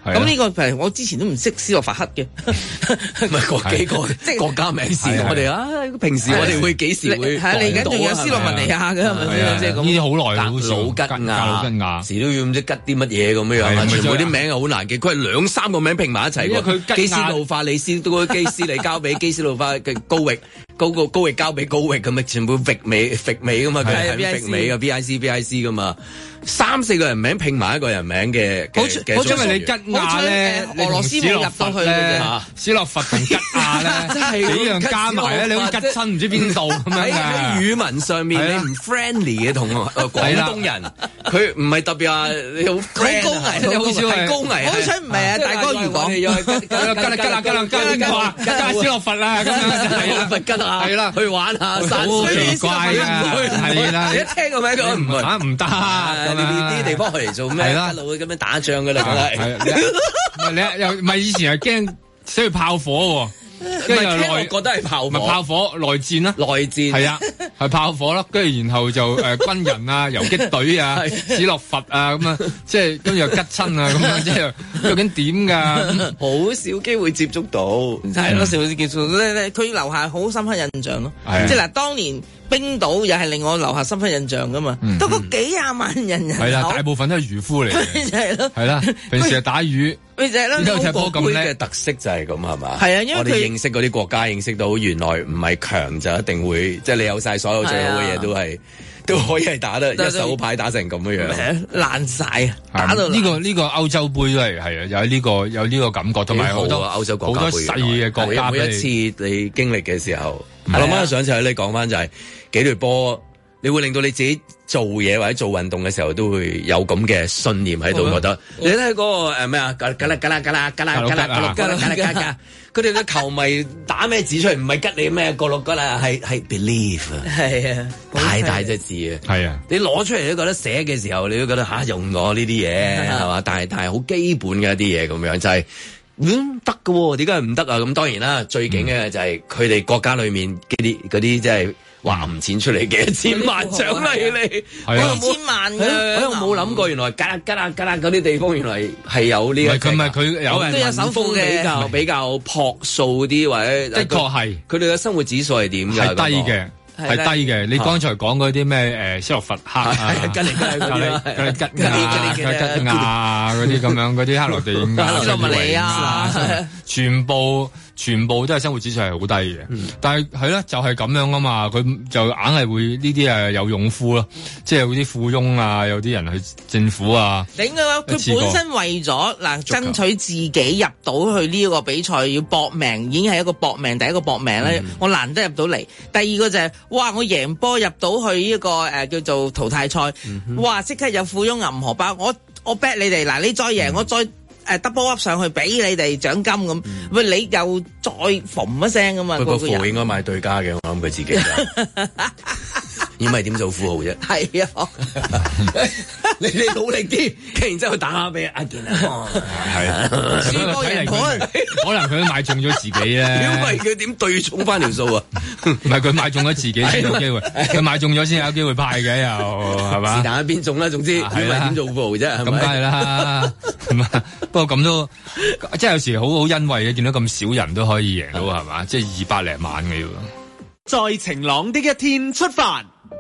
咁呢個譬如我之前都唔識斯洛伐克嘅， 唔係嗰幾個即係國家名事，我哋啊平時我哋會幾時會係嚟緊仲有斯洛文尼亞嘅係咪先？即係咁呢啲好耐， 格魯吉亞、 格魯吉亞， 時都要唔知吉啲乜嘢咁樣樣，全部啲名係好難記，佢係兩三個名拼埋一齊嘅。基斯路化里斯都基斯嚟交俾基斯路化嘅高域，高個高域交俾高域咁啊，全部域尾域尾噶嘛，佢係域尾嘅 V I C V I C 噶嘛。三四個人名拼埋一個人名嘅， 好好因為你吉亞咧， 俄羅斯冇入到去咧， 斯洛伐同吉亞咧， 真係幾樣加埋咧，你好吉親唔知邊度咁樣嘅。 喺語文上面你唔 friendly 嘅同誒廣東人，佢唔係特別話你好 friend 高危， 你好少係高危。 好彩唔係啊，大哥如講， 吉啦吉啦吉啦吉啦吉啦吉加斯洛伐啦，咁樣係啦，佛吉啊，係啦，去玩下山好奇怪啊，係啦， 你一聽個名佢唔係啊唔得。 呢啲地方去嚟做咩？一路會咁樣打仗噶啦，梗係。 你又唔係以前係驚需要炮火喎，跟住又內覺得係炮火， 咪炮火內戰啦， 內戰係啊，係炮火咯，跟住然後就誒軍人啊、游擊隊啊、斯洛伐啊咁啊，即係跟住又吉親啊咁樣，即係究竟點㗎？ 好少機會接觸到， 係咯，少少接觸咧咧，佢留下好深刻印象咯。即係嗱，當年。冰島又係令我留下深刻印象噶嘛，得嗰幾廿萬人人口， 係啦，大部分都係漁夫嚟嘅， 就係咯， 係啦，平時係打魚， 咪就係咯， 呢個踢波咁叻嘅特色就係咁係嘛？ 係啊，因為我哋認識嗰啲國家，認識到原來唔係強就一定會，即係你有晒所有最好嘅嘢都係都可以係打得一手牌打成咁樣樣， 爛晒啊！打到呢個呢個歐洲杯都係係啊，有呢個有呢個感覺，同埋好多歐洲國家好多細嘅國家， 每一次你經歷嘅時候。我諗翻上次你講翻就係幾隊波，你會令到你自己做嘢或者做運動嘅時候都會有咁嘅信念喺度，覺得你睇嗰個誒咩啊，格格啦格啦格啦格啦格啦格啦格啦格啦，佢哋嘅球迷打咩字出嚟？唔係吉你咩格啦格啦，係係 believe 啊， 係啊， 太大隻字啊， 係啊， 你攞出嚟都覺得寫嘅時候，你都覺得吓用我呢啲嘢係嘛？但係但係好基本嘅一啲嘢咁樣就係。嗯，得嘅喎，點解唔得啊？咁當然啦，最勁嘅就係佢哋國家裏面嗰啲嗰啲即係話唔錢出嚟嘅千萬獎勵你， 幾千萬嘅， 我又冇諗過原來吉啦吉啦吉啦嗰啲地方原來係有呢一， 佢唔係佢有人都有手風嘅， 比較比較樸素啲或者， 的確係佢哋嘅生活指數係點㗎？ 係低嘅。係低嘅，你剛才講嗰啲咩誒斯洛伐克啊， 吉利吉利吉利吉亞、吉亞嗰啲咁樣嗰啲克羅地亞、 斯洛文尼亞， 全部全部都係生活指數係好低嘅。但係係咧，就係咁樣啊嘛，佢就硬係會呢啲誒有勇夫咯，即係有啲富翁啊，有啲人去政府啊。 頂啊！佢本身為咗嗱爭取自己入到去呢個比賽要搏命，已經係一個搏命，第一個搏命咧，我難得入到嚟。第二個就係。哇！我贏波入到去呢、這個誒、呃、叫做淘汰賽，嗯、哼哇！即刻有富翁銀荷包，我我 bet 你哋嗱，你再贏、嗯、我再誒 double up 上去俾你哋獎金咁，喂、嗯、你又再馴一聲咁嘛？ 個富應該買對家嘅，我諗佢自己。要咪點做富豪啫？ 係啊， 你你努力啲，跟然之後打下俾阿健啊， 係啊， 輸過人盤， 可能佢都買中咗自己咧。 因為佢點對沖翻條數啊？ 唔係佢買中咗自己先有機會，佢買中咗先有機會派嘅又係嘛？ 是但一邊中啦，總之要咪點做富豪啫？咁梗係啦，不過咁都即係有時好好欣慰嘅，見到咁少人都可以贏到係嘛？即係二百零萬嘅要。 在晴朗的一天出發。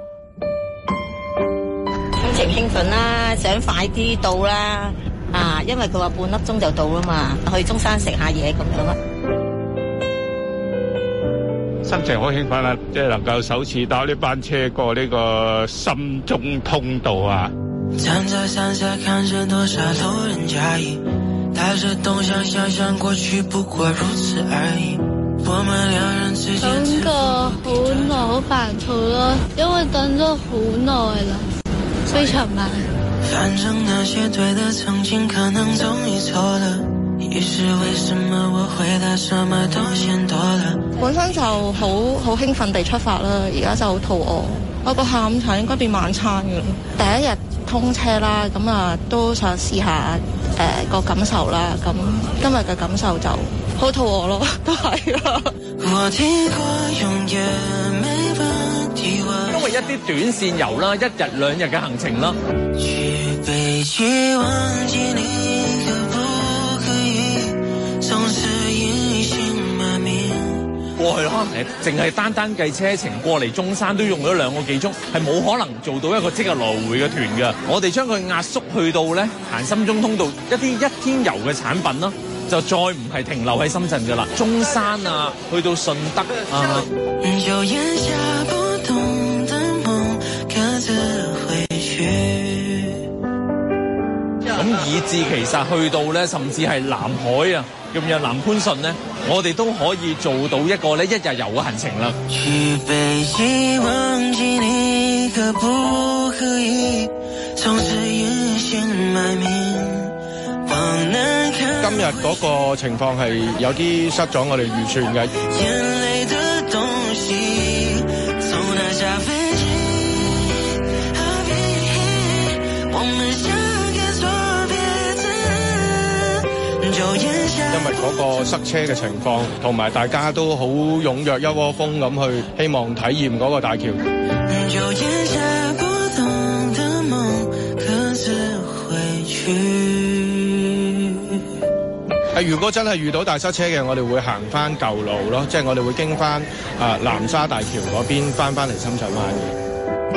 心情興奮啦，想快啲到啦，啊，因為佢話半粒鐘就到啦嘛，去中山食下嘢咁樣啦。 心情好興奮啦，即係能夠首次搭呢班車過呢個深中通道啊！ 站在山下看着多少路人甲乙，帶着動向想象過去不過如此而已。我們兩人之間感覺好耐好煩躁咯，因為等咗好耐啦。非常慢。 反正那些對的曾經可能終於錯了，於是為什麼我回答什麼都嫌多了。 本身就好好興奮地出發啦，而家就好肚餓，我個下午茶應該變晚餐㗎啦。第一日通車啦，咁啊都想試下誒、呃、個感受啦，咁今日嘅感受就好肚餓咯，都係啦。 我聽過永遠沒辦法因為一啲短線遊啦，一日兩日嘅行程啦。 過去可能誒淨係單單計車程過嚟中山都用咗兩個幾鐘，係冇可能做到一個即日來回嘅團㗎。我哋將佢壓縮去到咧行深中通道一啲一天遊嘅產品咯，就再唔係停留喺深圳㗎啦，中山啊，去到順德啊。 就咽下不動的夢，各自回去。 咁以至其實去到咧，甚至係南海啊，咁樣南番順咧，我哋都可以做到一個咧一日遊嘅行程啦。 去北極忘記你，可不可以從此隱姓埋名？往南看。 今日嗰個情況係有啲失咗我哋預算嘅。 眼淚的東西從那架飛機，我們相隔錯別字，就咽下。 因為嗰個塞車嘅情況，同埋大家都好踴躍一窩蜂咁去，希望體驗嗰個大橋。 就咽下不動的夢，各自回去。 如果真係遇到大塞車嘅，我哋會行翻舊路咯，即係我哋會經翻啊南沙大橋嗰邊翻翻嚟深圳灣嘅。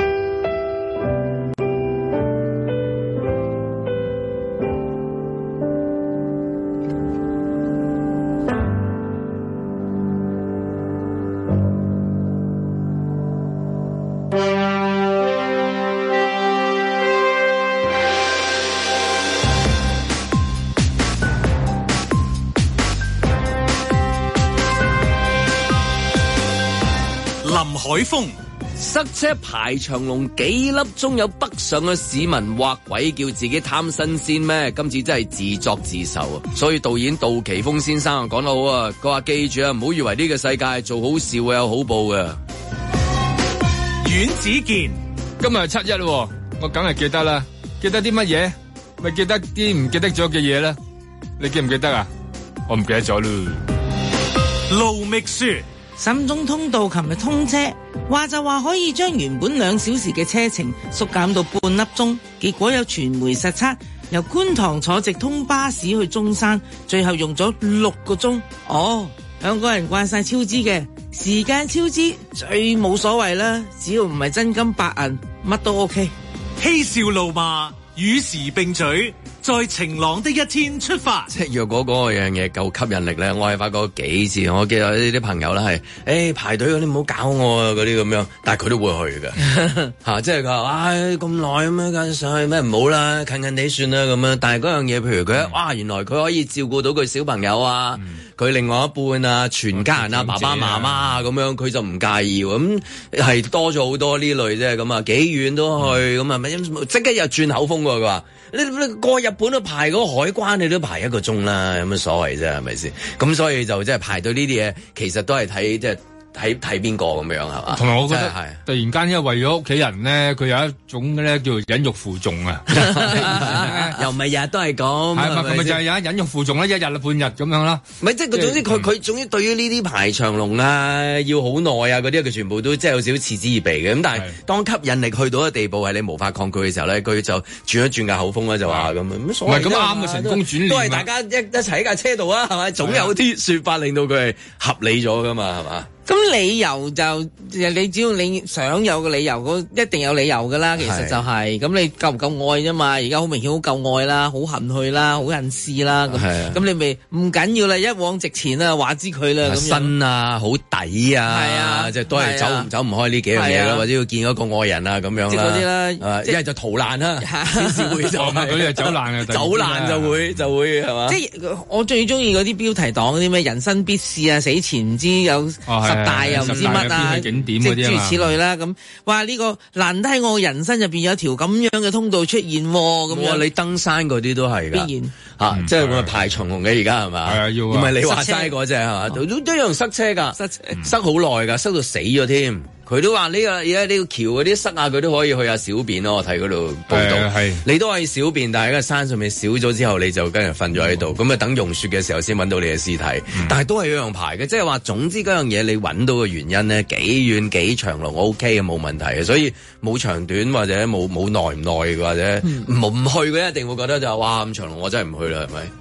海風塞車排長龍幾粒鐘，有北上嘅市民畫鬼叫自己貪新鮮咩？今次真係自作自受啊！所以導演杜琪峰先生啊講得好啊，佢話記住啊，唔好以為呢個世界做好事會有好報嘅。 阮子健今日係七一喎，我梗係記得啦，記得啲乜嘢？咪記得啲唔記得咗嘅嘢啦。你記唔記得啊？我唔記得咗咯。 盧覓雪。 深中通道琴日通車，話就話可以將原本兩小時嘅車程縮減到半粒鐘，結果有傳媒實測，由觀塘坐直通巴士去中山，最後用咗六個鐘。哦，香港人慣晒超支嘅，時間超支最冇所謂啦，只要唔係真金白銀，乜都 OK。 嬉笑怒罵，與時並舉。在晴朗的一天出發， 即係若果嗰樣嘢夠吸引力咧，我係發覺幾次，我記得呢啲朋友啦係，誒、欸、排隊嗰啲唔好搞我啊嗰啲咁樣，但係佢都會去嘅嚇，即係佢話唉咁耐咁樣跟上去咩唔好啦，近近地算啦咁樣。但係嗰樣嘢，譬如佢、嗯、哇原來佢可以照顧到佢小朋友啊，佢、嗯、另外一半啊，全家人啊，爸爸媽媽啊咁樣，佢就唔介意喎。咁係多咗好多呢類啫，咁啊幾遠都去，咁啊咪即刻又轉口風喎佢話。你你過日本都排嗰個海關，你都排一個鐘啦，有乜所謂啫？係咪先？咁所以就即係排隊呢啲嘢，其實都係睇即係睇睇邊個咁樣係嘛？ 同埋我覺得係突然間，因為為咗屋企人咧，佢有一種咧叫做忍辱負重啊， 又唔係日日都係咁， 係咪咪就係有一忍辱負重啦，一日半日咁樣啦。 唔係即係佢總之佢佢總之對於呢啲排長龍啊，要好耐啊嗰啲，佢全部都即係有少少嗤之以鼻嘅。咁但係當吸引力去到一個地步係你無法抗拒嘅時候咧，佢就轉一轉嘅口風咧，就話咁啊，乜所謂？唔係咁啱嘅成功轉變， 都係大家一一齊喺架車度啊，係咪？總有啲説法令到佢係合理咗噶嘛，係嘛？ 咁理由就你只要你想有個理由，一定有理由噶啦。其實就係、是、咁，你夠唔夠愛啫嘛？而家好明顯好夠愛啦，好恨去啦，好恨試啦。咁咁你咪唔緊要啦，一往直前啦，話知佢啦。 新啊，好抵啊，係啊，即係都係走唔、啊、走唔開呢幾樣嘢啦，或者要見一個愛人啊咁樣啦。嗰啲啦，一係就逃難啦，先至會就係嗰啲係走難啊，走難就會就會係嘛？ 即係我最中意嗰啲標題黨嗰啲咩人生必試啊，死前唔知有十大又唔知乜啊， 景點即係諸如此類啦。咁哇呢個難得喺我人生入邊有條咁樣嘅通道出現喎。咁樣你登山嗰啲都係㗎， 必然嚇，即係我排長龍嘅而家係嘛？ 係啊，要唔係你話齋嗰隻係嘛？都都一樣塞車㗎，塞車塞好耐㗎，塞到死咗添。佢都話呢個而家呢個橋嗰啲塞啊，佢都可以去下小便咯。我睇嗰度報道，係你都可以小便，但係喺個山上面少咗之後，你就跟人瞓咗喺度，咁啊等融雪嘅時候先揾到你嘅屍體。嗯、但係都係一樣排嘅，即係話總之嗰樣嘢你揾到嘅原因咧，幾遠幾長路 O K 嘅冇問題嘅，所以冇長短或者冇冇耐唔耐或者唔唔去嘅一定會覺得就係哇咁長路我真係唔去啦，係咪？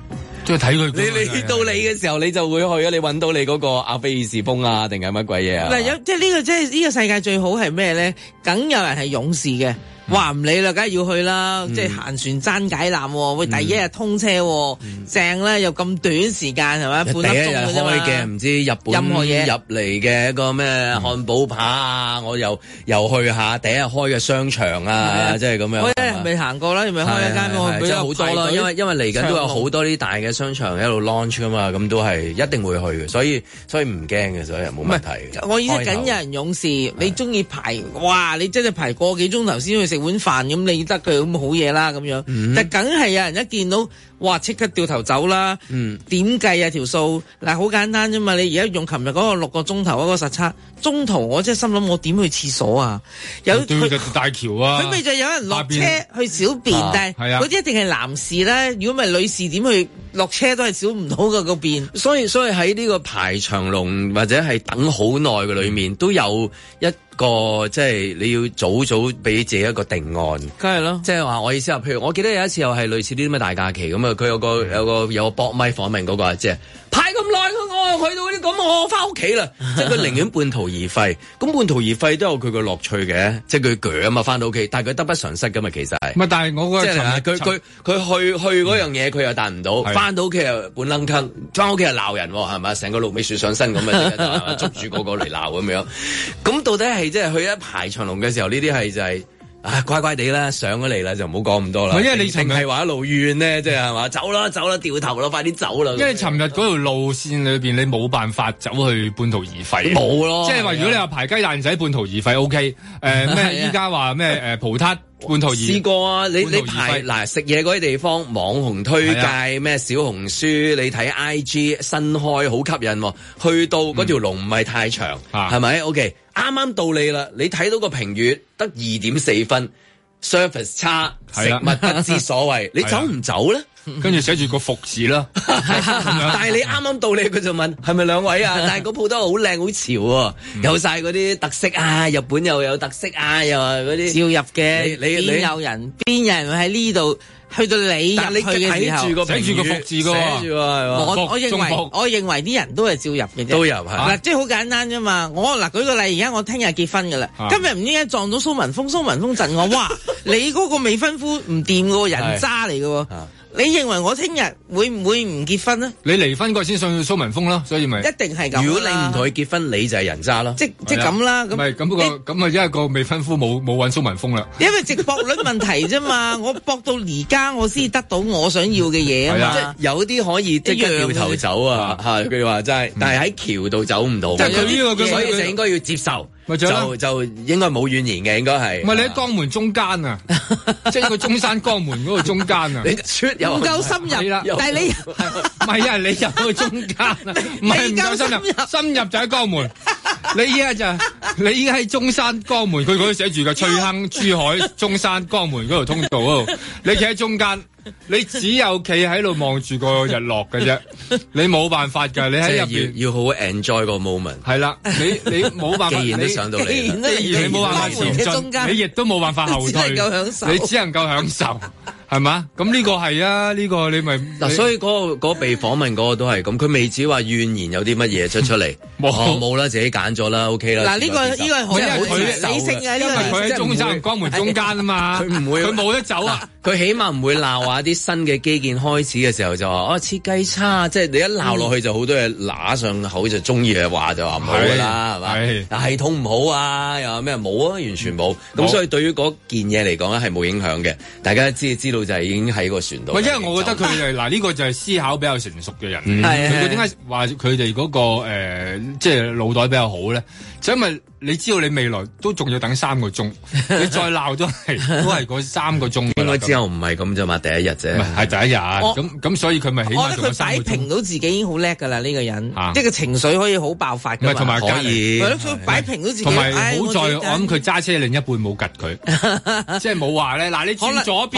即係睇佢。 你你到你嘅時候，你就會去啊！你揾到你嗰個阿菲爾士峰啊，定係乜鬼嘢啊？ 嗱，有即係呢個即係呢個世界最好係咩咧？梗有人係勇士嘅。話唔理啦，梗係要去啦，嗯、即係行船爭解纜，喂、嗯，第一日通車，嗯、正咧又咁短時間係咪？半粒鐘嘅啫嘛。 開嘅唔知日本任何嘢入嚟嘅一個咩漢堡扒啊，我又又去下第一日開嘅商場啊，即係咁樣。 我一日未行過啦，你咪開一間我比較好多啦，因為因為嚟緊都有好多啲大嘅商場喺度 launch 噶嘛，咁都係一定會去嘅，所以所以唔驚嘅，所以冇問題。 我意思緊有人勇士，你中意排，哇！你真係排個幾鐘頭先去食碗飯，咁你得佢咁好嘢啦咁樣，嗯、但梗係有人一見到，哇！即刻掉頭走啦。嗯，點計啊條數？嗱，好簡單啫嘛。你而家用琴日嗰個六個鐘頭嗰個實測，中途我真係心諗我點去廁所啊？有對就大橋啊， 佢咪就有人落車去小便，啊、但係嗰啲一定係男士啦。如果唔係女士點去落車都係少唔到嘅個便。 所以所以喺呢個排長龍或者係等好耐嘅裏面，嗯、都有一個即係你要早早俾自己一個定案。 梗係咯， 即係話我意思話，譬如我記得有一次又係類似啲咁嘅大假期咁啊，佢有個有個有個搏咪訪問嗰個阿姐，排咁耐我去到啲咁，我翻屋企啦。即係佢寧願半途而廢，咁半途而廢都有佢個樂趣嘅，即係佢鋸啊嘛，翻到屋企，但係佢得不償失噶嘛，其實係。 唔係，但係我覺得即係佢佢佢去去嗰樣嘢，佢又達唔到，翻到屋企又半愣坑，翻屋企又鬧人，係咪？成個綠尾樹上身咁啊，捉住嗰個嚟鬧咁樣。咁到底係即係去一排長龍嘅時候，呢啲係就係。啊，乖乖地啦，上咗嚟啦，就唔好講咁多啦。 因為你淨係話一路怨咧，即係係嘛，走啦走啦，掉頭啦，快啲走啦。 因為尋日嗰條路線裏邊，你冇辦法走去半途而廢。 冇咯， 即係話如果你話排雞蛋仔半途而廢 O K，誒咩依家話咩誒葡撻半途而試過啊！你你排嗱食嘢嗰啲地方，網紅推介咩小紅書，你睇 I G 新開好吸引，去到嗰條龍唔係太長，係咪 O K？啱啱到你啦，你睇到個評語得二點四分 ，service 差，食物不知所謂，你走唔走咧？ 跟住寫住個服字啦。 但係你啱啱到你，佢就問係咪兩位啊？但係個鋪頭好靚好潮喎，有晒嗰啲特色啊，日本又有特色啊，又話嗰啲照入嘅， 你你邊有人邊有人喺呢度？去到你入去嘅時候， 寫住個服字噶， 寫住我我認為我認為啲人都係照入嘅啫， 都入係嗱，即係好簡單啫嘛。我嗱舉個例，而家我聽日結婚噶啦，今日唔知點解撞到蘇文峰，蘇文峰陣我，哇！你嗰個未婚夫唔掂噶，人渣嚟噶。你認為我聽日會唔會唔結婚呢？ 你離婚嗰日先上蘇文峰咯，所以咪一定係咁。 如果你唔同佢結婚，你就係人渣咯。 即即咁啦。咁係咁不過咁啊，因為個未婚夫冇冇揾蘇文峰啦。 因為直播率問題啫嘛，我搏到而家我先得到我想要嘅嘢啊嘛。 即係有啲可以即刻掉頭走啊，嚇佢話真係，但係喺橋度走唔到。 即係佢呢個， 所以就應該要接受。就就應該冇怨言嘅，應該係。 唔係你喺江門中間啊，即係個中山江門嗰個中間啊。 你出又唔夠深入，但係你唔係啊，你入去中間啊，唔係唔夠深入，深入就喺江門。你依家就你依家喺中山江門，佢嗰度寫住嘅翠亨、珠海、中山江門嗰條通道嗰度，你企喺中間。你只有企喺度望住個日落嘅啫，你冇辦法㗎。你喺入邊要好 enjoy 個 moment。 係啦，你你冇辦法。 既然都上到嚟， 既然你冇辦法前進，你亦都冇辦法後退。 你只能夠享受， 你只能夠享受。係嘛？咁呢個係啊，呢個你咪嗱，所以嗰個嗰被訪問嗰個都係咁，佢未至於話怨言有啲乜嘢出出嚟，冇冇啦，自己揀咗啦 ，OK 啦。 嗱，呢個呢個係好理性嘅， 因為佢喺中山江門中間啊嘛， 佢唔會， 佢冇得走啊， 佢起碼唔會鬧話啲新嘅基建開始嘅時候就話哦設計差，即係你一鬧落去就好多嘢揦上口就中意嘅話就話唔好噶啦，係嘛？但系統唔好啊，又話咩冇啊，完全冇。咁所以對於嗰件嘢嚟講咧係冇影響嘅，大家知知道。就係已經喺個船度。 因為我覺得佢哋嗱呢個就係思考比較成熟嘅人。佢佢點解話佢哋嗰個誒、呃、即係腦袋比較好咧？就因為你知道你未來都仲要等三個鐘，你再鬧都係都係嗰三個鐘。 應該之後唔係咁啫嘛，第一日啫。 係第一日。咁咁所以佢咪起碼仲有三個鐘。 我覺得佢擺平到自己已經好叻㗎啦，呢個人，即係個情緒可以好爆發㗎嘛。 同埋可以。 係咯，佢擺平到自己。 同埋好在我諗佢揸車另一半冇及佢，即係冇話咧嗱，你轉左邊咪好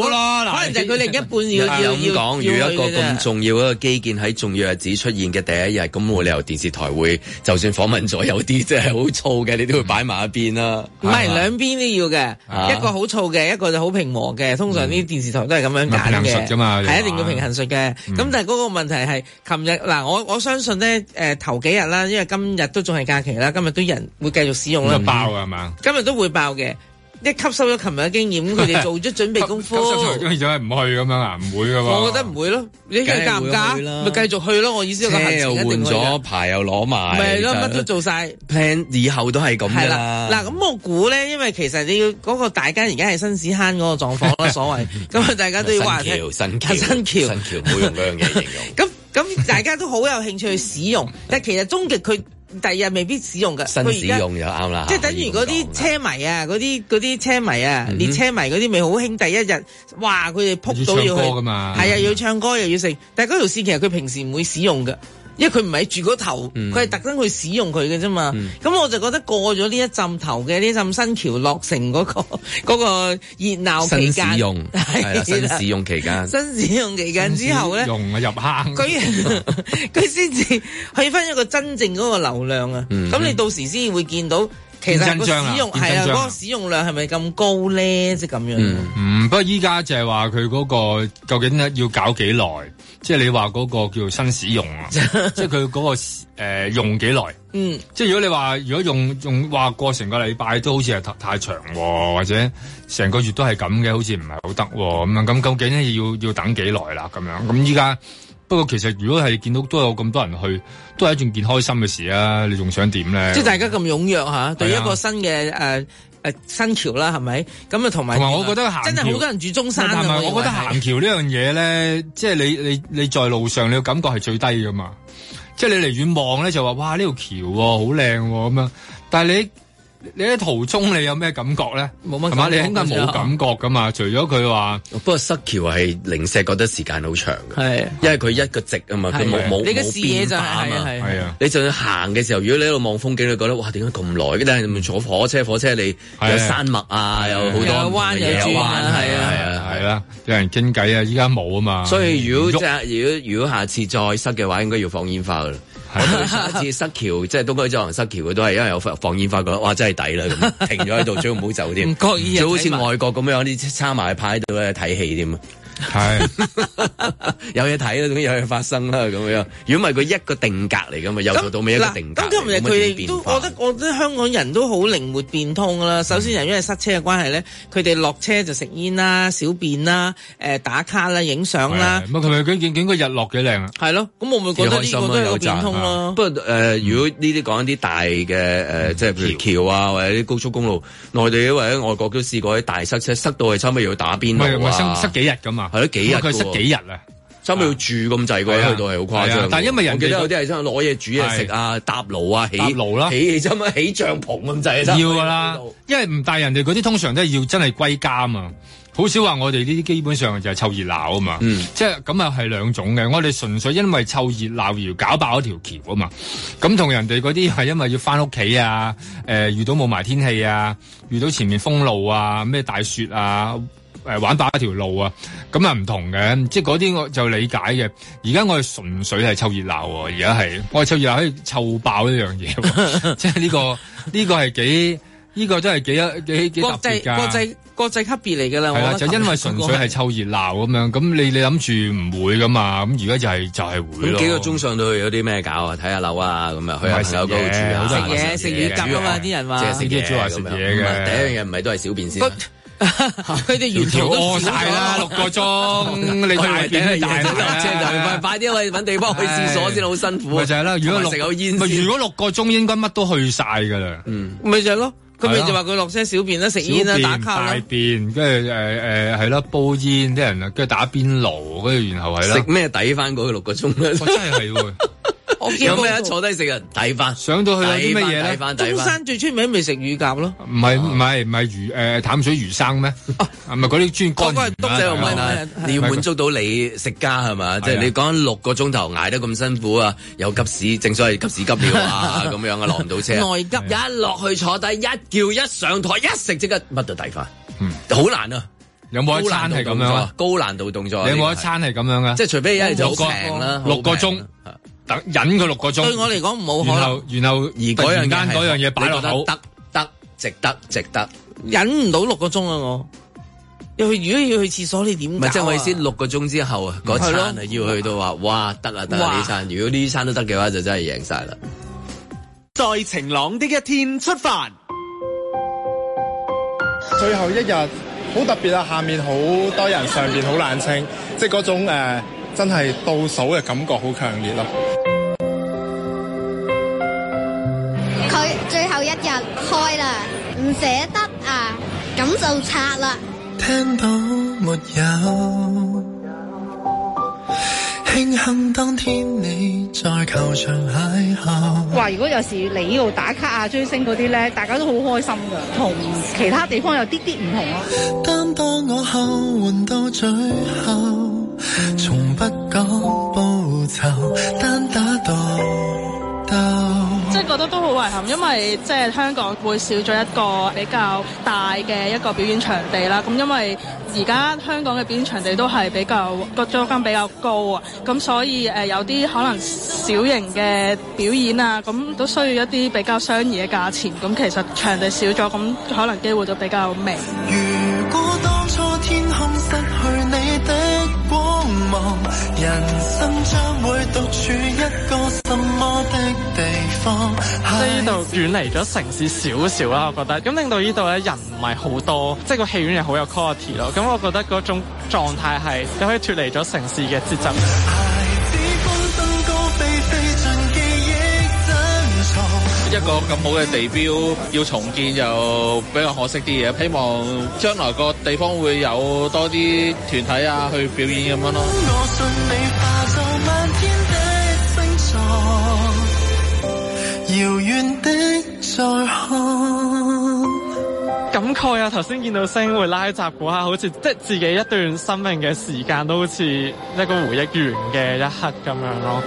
可能就係佢另一半要要咁講，如果一個咁重要一個基建喺重要日子出現嘅第一日，咁冇理由電視台會就算訪問咗有啲即係好燥嘅，你都會擺埋一邊啦。 唔係兩邊都要嘅，一個好燥嘅，一個就好平和嘅。通常啲電視台都係咁樣揀嘅， 平衡述㗎嘛， 係一定要平衡述嘅。咁但係嗰個問題係，琴日嗱，我我相信咧，誒頭幾日啦，因為今日都仲係假期啦，今日都人會繼續使用啦。 爆啊係嘛？ 今日都會爆嘅。一吸收咗琴日嘅經驗，咁佢哋做咗準備功夫。 吸收咗經驗就係唔去咁樣啊？唔會噶喎。 我覺得唔會咯。你佢加唔加？咪繼續去咯。我意思個行程一定去。 車又換咗，牌又攞埋。 咪係咯，乜都做晒。 plan 以後都係咁㗎啦。 嗱，咁我估咧，因為其實你要嗰個大家而家係新屎坑嗰個狀況啦，所謂咁啊，大家都要話聽。 新橋，新橋， 新橋， 新橋，唔好用嗰樣嘢形容。 咁咁，大家都好有興趣去使用，但係其實終極佢。第二日未必使用㗎， 新使用就啱啦。 即係等於嗰啲車迷啊，嗰啲嗰啲車迷啊，列、嗯、車迷嗰啲咪好興第一日，哇！佢哋撲到要去，係啊，又要唱歌又要食，但係嗰條線其實佢平時唔會使用㗎。因為佢唔係住嗰頭，佢係特登去使用佢嘅啫嘛。咁、嗯、我就覺得過咗呢一陣頭嘅呢陣新橋落成嗰、嗰個嗰個熱鬧期間， 新使用係啦，新使用期間， 新使用期間之後咧， 用啊入坑， 佢佢先至去翻一個真正嗰個流量啊。咁、嗯、你到時先會見到。其實個使用係啊，嗰、嗰個使用量係咪咁高咧？即係咁樣。 嗯，嗯不過依家就係話佢嗰個究竟要搞幾耐？即係你話嗰個叫做新使用啊，即係佢嗰個誒、呃、用幾耐？ 嗯， 即係如果你話如果用用話過成個禮拜都好似係太太長喎，或者成個月都係咁嘅，好似唔係好得喎。咁啊，咁究竟咧要要等幾耐啦？咁樣咁依家。不過其實如果係見到都有咁多人去，都係一件件開心嘅事啊！你仲想點咧？ 即係大家咁踴躍嚇，對一個新嘅誒誒新橋啦，係咪？咁啊同埋同埋，我覺得行真係好多人住中山啊！ 係咪？我覺得行橋呢樣嘢咧，即係你你你在路上你嘅感覺係最低噶嘛。即係你離遠望咧就話哇呢條橋喎好靚喎咁樣，但係你。你喺途中你有咩感覺咧？ 冇乜， 係嘛？你應該冇感覺噶嘛？除咗佢話， 不過塞橋係零舍覺得時間好長嘅， 係， 因為佢一個直啊嘛，佢冇冇冇變化啊嘛， 係啊。 你就算行嘅時候，如果你喺度望風景，你覺得哇點解咁耐？但係坐火車，火車你有山脈啊，有好多彎有轉啊，係啊， 係啊，係啦，有人傾偈啊，依家冇啊嘛。 所以如果即係如果如果下次再塞嘅話，應該要放煙花噶啦。下次塞橋，即係東區走廊塞橋，佢都係因為有放煙花，覺得哇真係抵啦，咁停咗喺度，最好唔好走添。唔覺意就好似外國咁樣，啲插埋牌喺度咧睇戲添啊。 係有嘢睇啦，總之有嘢發生啦咁樣。如果唔係佢一個定格嚟噶嘛，由頭到尾一個定格。 咁今日佢哋都，我覺得我覺得香港人都好靈活變通啦。首先係因為塞車嘅關係咧，佢哋落車就食煙啦、小便啦、誒打卡啦、影相啦。 咁佢咪佢見見個日落幾靚啊？ 係咯，咁我咪覺得呢個都係個變通咯。 不過誒，如果呢啲講一啲大嘅誒，即係譬如橋啊，或者啲高速公路，內地或者外國都試過啲大塞車，塞到係差唔多要打邊爐啊， 塞塞幾日㗎嘛。 係咯，幾日佢塞幾日啊？ 差唔多要住咁滯嘅，去到係好誇張。 但係因為人記得有啲係真係攞嘢煮嘢食啊，搭爐啊，起搭爐啦， 起起乜起帳篷咁滯。 要㗎啦，因為唔帶人哋嗰啲通常都係要真係歸家啊嘛。好少話我哋呢啲基本上就係湊熱鬧啊嘛。嗯、即係咁啊係兩種嘅。我哋純粹因為湊熱鬧而搞爆一條橋啊嘛。咁同人哋嗰啲係因為要翻屋企啊，誒、呃、遇到霧霾天氣啊，遇到前面封路啊，咩大雪啊。誒玩爆一條路啊，咁啊唔同嘅，即係嗰啲我就理解嘅。而家我係純粹係湊熱鬧喎，而家係我係湊熱鬧可以湊爆一樣嘢，即係呢個呢個係幾呢個真係幾幾幾特別㗎。 國際國際級別嚟㗎啦， 係啦，就因為純粹係湊熱鬧咁樣，咁你你諗住唔會㗎嘛？咁而家就係就係會咯。 咁幾個鐘上到去有啲咩搞啊？睇下樓啊，咁啊去下時候嗰度住啊， 食嘢食乳鴿啊嘛，啲人話即係食啲豬話食嘢嘅。 第一樣嘢唔係都係小便先。 佢哋沿途都屙晒啦，六個鐘，你大便大啦， 車就快快啲去搵地方去廁所先，好辛苦。 咪就係啦，如果食有煙，咪如果六個鐘應該乜都去晒噶啦。 嗯，咪就係咯，咁咪就話佢落車小便啦、食煙啦、打卡啦、 大便，跟住誒誒係啦，煲煙啲人啊，跟住打邊爐，跟住然後係啦。 食咩抵翻嗰六個鐘咧？ 真係係喎。 有咩坐低食啊？睇翻上到去有啲乜嘢咧？ 中山最出名咪食乳鴿咯？ 唔係唔係唔係魚誒淡水魚生咩？係咪嗰啲專乾？ 嗰個係篤仔，唔係啦。你要滿足到你食家係嘛？即係你講六個鐘頭捱得咁辛苦啊，有急屎，正所謂急屎急尿啊咁樣啊，落唔到車。 內急一落去坐低，一叫一上台一食即刻乜都抵翻。嗯，好難啊！ 有冇一餐係咁樣啊？ 高難度動作， 你有冇一餐係咁樣啊？ 即係除非一係就好平啦， 六個鐘。等忍佢六個鐘， 對我嚟講冇可能。 然後然後而嗰樣間嗰樣嘢擺落口， 得得值得值得， 忍唔到六個鐘啊！我又去如果要去廁所，你點？唔係即係我意思，六個鐘之後啊，嗰餐啊要去到話，哇得啊得啊呢餐，如果呢餐都得嘅話，就真係贏晒啦。 在晴朗的一天出發， 最後一日好特別啊！下面好多人，上邊好冷清，即係嗰種誒、呃，真係倒數嘅感覺好強烈咯。 佢最後一日開啦，唔捨得啊，咁就拆啦。 聽到沒有？慶幸當天你在球場邂逅。 話如果有時嚟呢度打卡啊、追星嗰啲咧，大家都好開心㗎，同其他地方有啲啲唔同咯。 單當我後換到最後，從不講報酬，單打獨鬥。 即係覺得都好遺憾，因為即係香港會少咗一個比較大嘅一個表演場地啦。咁因為而家香港嘅表演場地都係比較個租金比較高啊，咁所以誒有啲可能小型嘅表演啊，咁都需要一啲比較相宜嘅價錢。咁其實場地少咗，咁可能機會就比較微。 如果當初天空失去你的光芒，人生將會獨處一個什麼的地方？ 即係呢度遠離咗城市少少啦，我覺得，咁令到呢度咧人唔係好多，即係個戲院又好有 quality 咯。咁我覺得嗰種狀態係你可以脫離咗城市嘅節奏。 一個咁好嘅地標要重建就比較可惜啲嘢，希望將來個地方會有多啲團體啊去表演咁樣咯。 遙遠的再看， 感慨啊！頭先見到星會拉閘嗰下，好似即係自己一段生命嘅時間都好似一個回憶完嘅一刻咁樣咯。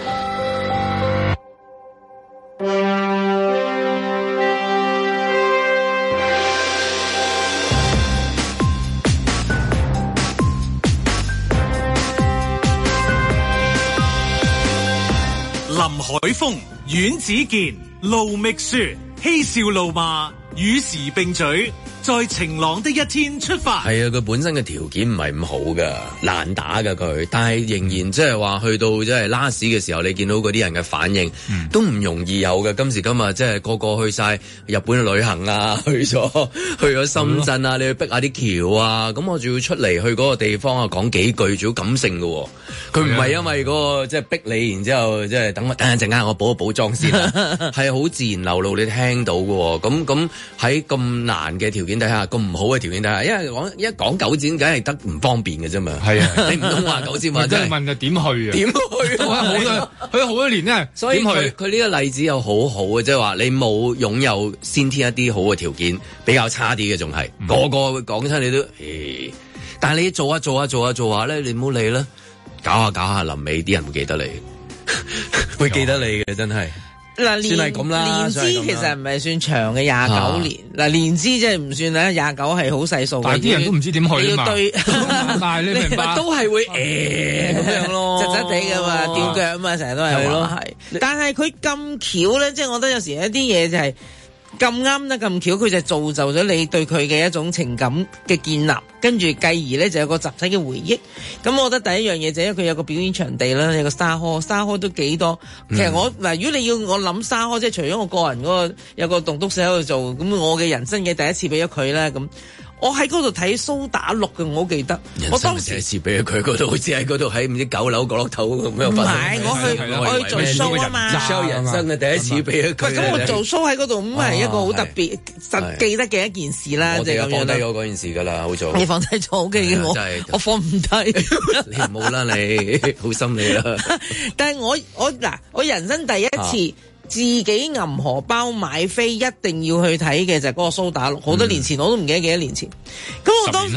林海峰、阮子健、盧覓雪，嬉笑怒罵，與時並舉，在晴朗的一天出發。 係啊，佢本身嘅條件唔係咁好噶，難打噶佢，但係仍然即係話去到即係 last 嘅時候，你見到嗰啲人嘅反應、嗯、都唔容易有嘅。今時今日即係個個去晒日本旅行啊，去咗去咗深圳啊，你去逼下啲橋啊，咁我仲要出嚟去嗰個地方啊，講幾句，仲要感性嘅。佢唔係因為嗰、嗰個即係逼你，然之後即係等我等一陣間我補一補妝先，係好自然流露，你聽到嘅。咁咁喺咁難嘅條件底下，咁唔好嘅條件底下，因為講一講九展，梗係得唔方便嘅啫嘛。係啊，你唔通話九展話真係問就點去啊？點去啊？ 好多去咗好多年咧， 所以佢佢呢個例子又好好嘅，即係話你冇擁有先天一啲好嘅條件，比較差啲嘅仲係個個講親你都，但係你做下做下做下做下咧，你唔好理啦。搞下搞下，臨尾啲人會記得你，會記得你嘅真係。 嗱， 算係咁啦。 年資其實唔係算長嘅廿九年，嗱年資即係唔算咧，廿九係好細數。 但係啲人都唔知點去啊嘛。 對， 但係你明白都係會誒咁樣咯， 窒窒地噶嘛，吊腳啊嘛，成日都係咯，係。但係佢咁巧咧，即係我覺得有時一啲嘢就係。咁啱得咁巧，佢就造就咗你對佢嘅一種情感嘅建立，跟住繼而咧就有個集體嘅回憶。咁我覺得第一樣嘢就係因為佢有個表演場地啦，有個沙殼，沙殼都幾多。其實我嗱，如果你要我諗沙殼，即係除咗我個人嗰個有個棟篤社喺度做，咁我嘅人生嘅第一次俾咗佢啦咁。我喺嗰度睇蘇打綠嘅，我好記得。我當時第一次俾佢嗰度，好似喺嗰度喺唔知九樓角落頭咁樣。唔係，我去我去做 show 啊嘛。 show 人生嘅第一次俾咗佢。 咁我做 show 喺嗰度，咁係一個好特別、實記得嘅一件事啦。即係咁樣。 我哋放低咗嗰件事㗎啦，好早。 你放低咗好嘅，我我放唔低。 你唔好啦，你好心你啦。 但係我我嗱，我人生第一次。自己揞荷包買飛一定要去睇嘅就係嗰個蘇打綠，好多年前我都唔記得幾多年前。咁我當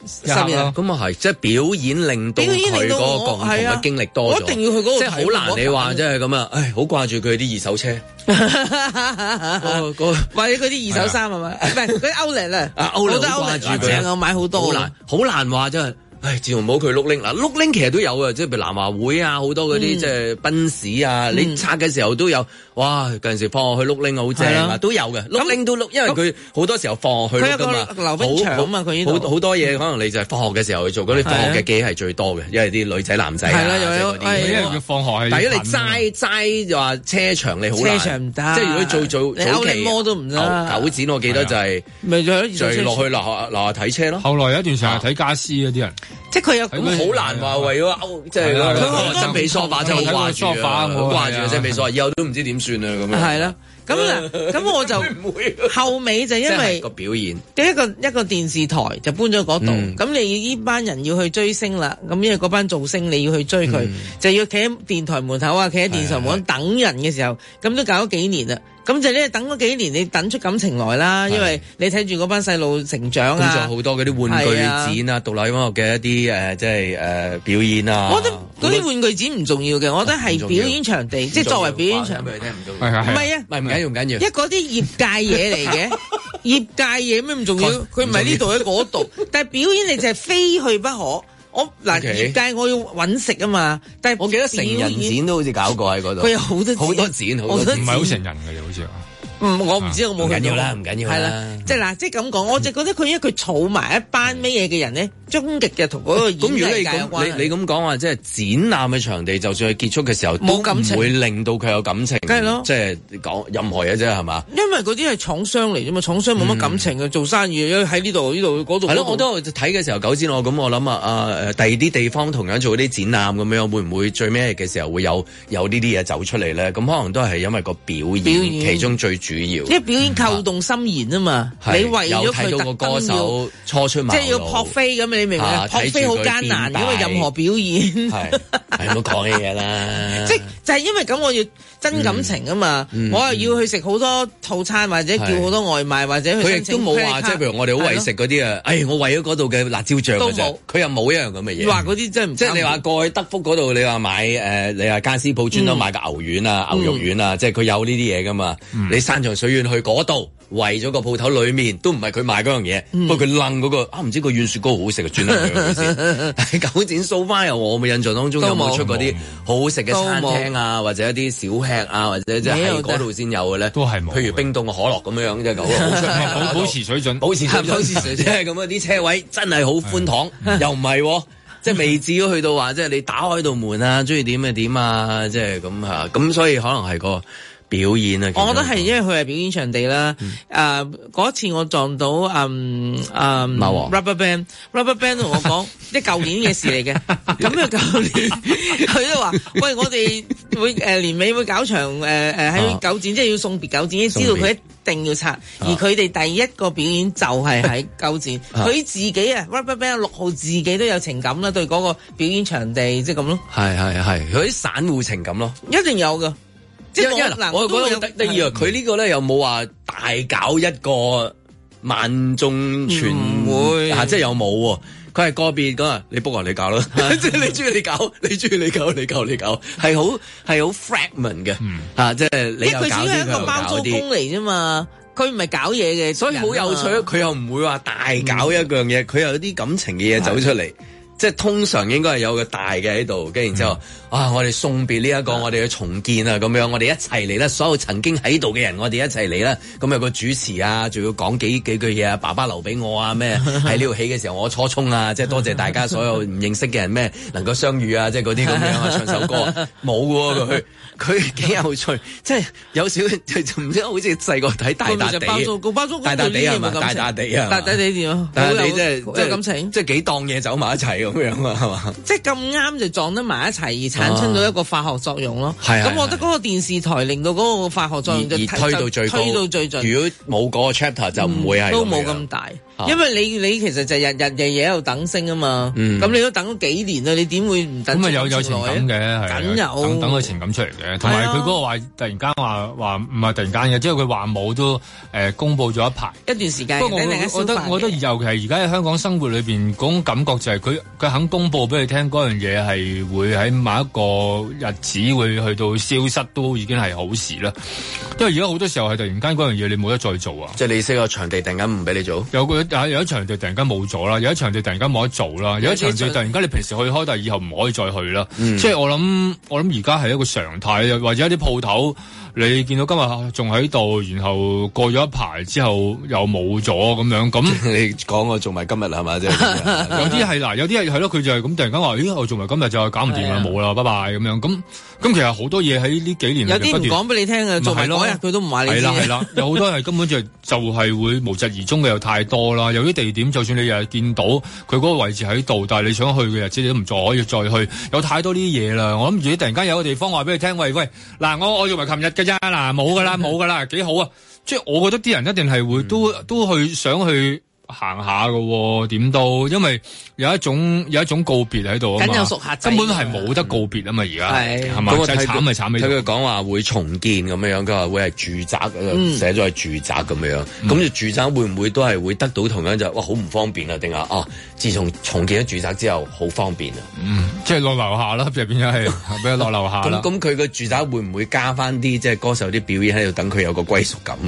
十日咁啊係，即係表演令到佢嗰個共同嘅經歷多咗， 我一定要去嗰個， 即係好難你話即係咁啊！唉，好掛住佢啲二手車， 或者嗰啲二手衫係咪？唔係嗰啲歐力咧， 啊歐力好掛住佢， 我買好多， 好難，好難話真係。唉，自從冇佢碌拎嗱，碌拎其實都有啊，即係譬如南華會啊，好多嗰啲即係賓士啊，你拆嘅時候都有。哇！近陣時放學去碌拎好正啊，都有嘅，碌拎都碌，因為佢好多時候放學去㗎嘛， 溜冰場啊嘛，佢呢度好好多嘢，可能你就係放學嘅時候去做，嗰啲放學嘅記憶係最多嘅，因為啲女仔男仔啊， 因為佢放學係。 但係如果你齋齋話車場，你好難， 車場唔得， 即係如果做做早期摩都唔得。 九展我記得就係咪就係落去樓下樓下睇車咯。 後來有一段時間睇家私嗰啲人， 即係佢有咁好難話為咗歐，即係佢真皮梳化真係好掛住啊，好掛住真皮梳化，以後都唔知點算啊咁樣。 係啦。咁嗱，咁我就後尾就因為個表演， 一個一個電視台就搬咗嗰度，咁、嗯、你呢班人要去追星啦，咁因為嗰班造星你要去追佢，嗯、就要企喺電台門口啊，企喺電視台門口等人嘅時候，咁都搞咗幾年啦。咁就咧等咗幾年，你等出感情來啦，因為你睇住嗰班細路成長啊， 咁就好多嗰啲玩具展啊，獨立音樂嘅一啲誒，即係誒表演啊。 我覺得嗰啲玩具展唔重要嘅，我覺得係表演場地，即係作為表演場地。唔係啊， 唔係唔緊要唔緊要， 因為嗰啲業界嘢嚟嘅，業界嘢咩唔重要？佢唔係呢度喺嗰度，但係表演你就係非去不可。我嗱業界我要揾食啊嘛，但係我記得成人展都好似搞過喺嗰度， 佢有好多好多展，好多展， 唔係好成人嘅好似。 嗯，我唔知我冇唔緊要啦，唔緊要係啦，即係嗱，即係咁講，我就覺得佢因為佢儲埋一班咩嘢嘅人咧，終極嘅同嗰個演藝界有關係。 咁如果你咁，你你咁講話，即係展覽嘅場地，就算係結束嘅時候，冇感情，唔會令到佢有感情。 梗係咯， 即係講任何嘢啫，係嘛？ 因為嗰啲係廠商嚟啫嘛，廠商冇乜感情嘅，做生意喺呢度呢度嗰度。 係咯，我都睇嘅時候九展我咁，我諗啊啊誒，第二啲地方同樣做啲展覽咁樣，會唔會最尾嘅時候會有有呢啲嘢走出嚟咧？咁可能都係因為個表演其中最主要。 因為表演扣動心弦啊嘛，你為咗佢睇到個歌手初出茅廬， 即係要撲飛咁，你明唔明啊？撲飛好艱難，因為任何表演係係唔好講呢嘢啦。 即係就係因為咁，我要真感情啊嘛，我又要去食好多套餐或者叫好多外賣或者去。 佢亦都冇話，即係譬如我哋好為食嗰啲啊，誒，我為咗嗰度嘅辣椒醬嘅啫，佢又冇一樣咁嘅嘢。 話嗰啲真係唔， 即係你話過去德福嗰度，你話買誒，你話家私鋪專登買個牛丸啊、牛肉丸啊，即係佢有呢啲嘢噶嘛。你山長水遠去嗰度。為咗個鋪頭裏面都唔係佢賣嗰樣嘢，嗯、不過佢愣嗰個啊，唔知個軟雪糕好好食啊，專登去嗰先。但係九展 so far 又我嘅印象當中有冇出嗰啲好好食嘅餐廳啊，或者一啲小吃啊，或者即係喺嗰度先有嘅咧？ 都係冇。 譬如冰凍嘅可樂咁樣樣，即係好好出保保持水準， 保持水準，保持水準。即係咁啊！啲車位真係好寬敞，又唔係，即係未至於去到話，即係你打開道門啊，中意點就點啊，即係咁嚇。咁所以可能係個。表演啊！ 我覺得係因為佢係表演場地啦。誒嗰次我撞到嗯嗯 Rubber Band，Rubber Band 同我講，即係舊年嘅事嚟嘅。咁啊舊年佢都話：喂，我哋會誒年尾會搞場誒誒喺九展，即係要送別九展，知道佢一定要拆。而佢哋第一個表演就係喺九展，佢自己啊 Rubber Band 六號自己都有情感啦，對嗰個表演場地即係咁咯。 係係係，佢啲散戶情感咯， 一定有㗎。 因為嗱，我覺得得意啊！佢呢個咧又冇話大搞一個萬眾全會啊，即係有冇？佢係個別咁你 book 你搞咯，即係你中意你搞，你中意你搞，你搞你搞，係好係好 fragment 嘅啊！即係你又搞啲，佢只係一個包租公嚟啫嘛，佢唔係搞嘢嘅， 所以好有趣。佢又唔會話大搞一樣嘢，佢有啲感情嘅嘢走出嚟。即係通常應該係有個大嘅喺度，跟住然之後，嗯、啊，我哋送別呢、這、一個，我哋去重建啊，咁樣，我哋一齊嚟啦，所有曾經喺度嘅人，我哋一齊嚟啦。咁有個主持啊，仲要講幾幾句嘢啊，爸爸留俾我啊，咩喺呢度起嘅時候我初衷啊，即係多謝大家所有唔認識嘅人咩能夠相遇啊，即係嗰啲咁樣啊，唱首歌冇喎佢。佢幾有趣，即係有少就唔知好似細個睇大笪地，大笪地係嘛？大笪地啊， 大笪地點啊？ 大笪地即係即係感情， 即係幾檔嘢走埋一齊咁樣啊？係嘛？ 即係咁啱就撞得埋一齊而產生到一個化學作用咯。 係咁，我覺得嗰個電視台令到嗰個化學作用就而推到最高， 推到最盡。 如果冇嗰個 chapter 就唔會係都冇咁大。 因為你你其實就日日夜夜喺度等星啊嘛，咁、嗯、你都等咗幾年啦，你點會唔等？ 咁啊有有情感嘅，係梗有等等個情感出嚟嘅，同埋佢嗰個話突然間話話唔係突然間嘅，即係佢話冇都誒、呃、公佈咗一排一段時間。 不過我我覺得我覺得尤其係而家喺香港生活裏邊嗰種感覺就係佢佢肯公佈俾你聽嗰樣嘢係會喺某一個日子會去到消失，都已經係好事啦。因為而家好多時候係突然間嗰樣嘢你冇得再做啊， 即係你識個場地突然間唔俾你做， 有個有有一場地突然間冇咗啦，有一場地突然間冇得做啦，有一場地突然間你平時去開，但係以後唔可以再去啦。嗯、即係我諗我諗而家係一個常態，或者一啲鋪頭你見到今日仲喺度，然後過咗一排之後又冇咗咁樣，咁你講我做埋今日係嘛？即係有啲係嗱，有啲係係咯，佢就係咁突然間話，咦，我做埋今日就搞唔掂啦，冇啦，拜拜咁樣。咁咁其實好多嘢喺呢幾年有啲唔講俾你聽啊，做埋嗰日佢都唔話你知。 係啦係啦，有好多係根本就就係會無疾而終嘅又太多啦。有啲地點就算你日日見到佢嗰個位置喺度，但係你想去嘅日子你都唔再可以再去，有太多呢啲嘢啦。我諗住突然間有個地方話俾你聽，喂喂，嗱我我做埋琴日嘅啫，嗱冇噶啦冇噶啦，幾好啊！即係我覺得啲人一定係會都都去想去行下嘅，點都，因為有一種有一種告別喺度啊嘛，根本係冇得告別啊嘛，而家係嘛，真係慘咪慘。睇佢講話會重建咁樣樣，佢話會係住宅，寫咗係住宅咁樣。咁就住宅會唔會都係會得到同樣就哇好唔方便啊？定係啊？自從重建咗住宅之後好方便啊？ 嗯，即係落樓下啦，就變咗係俾佢落樓下啦。 咁咁佢個住宅會唔會加翻啲即係歌手啲表演喺度，等佢有個歸屬感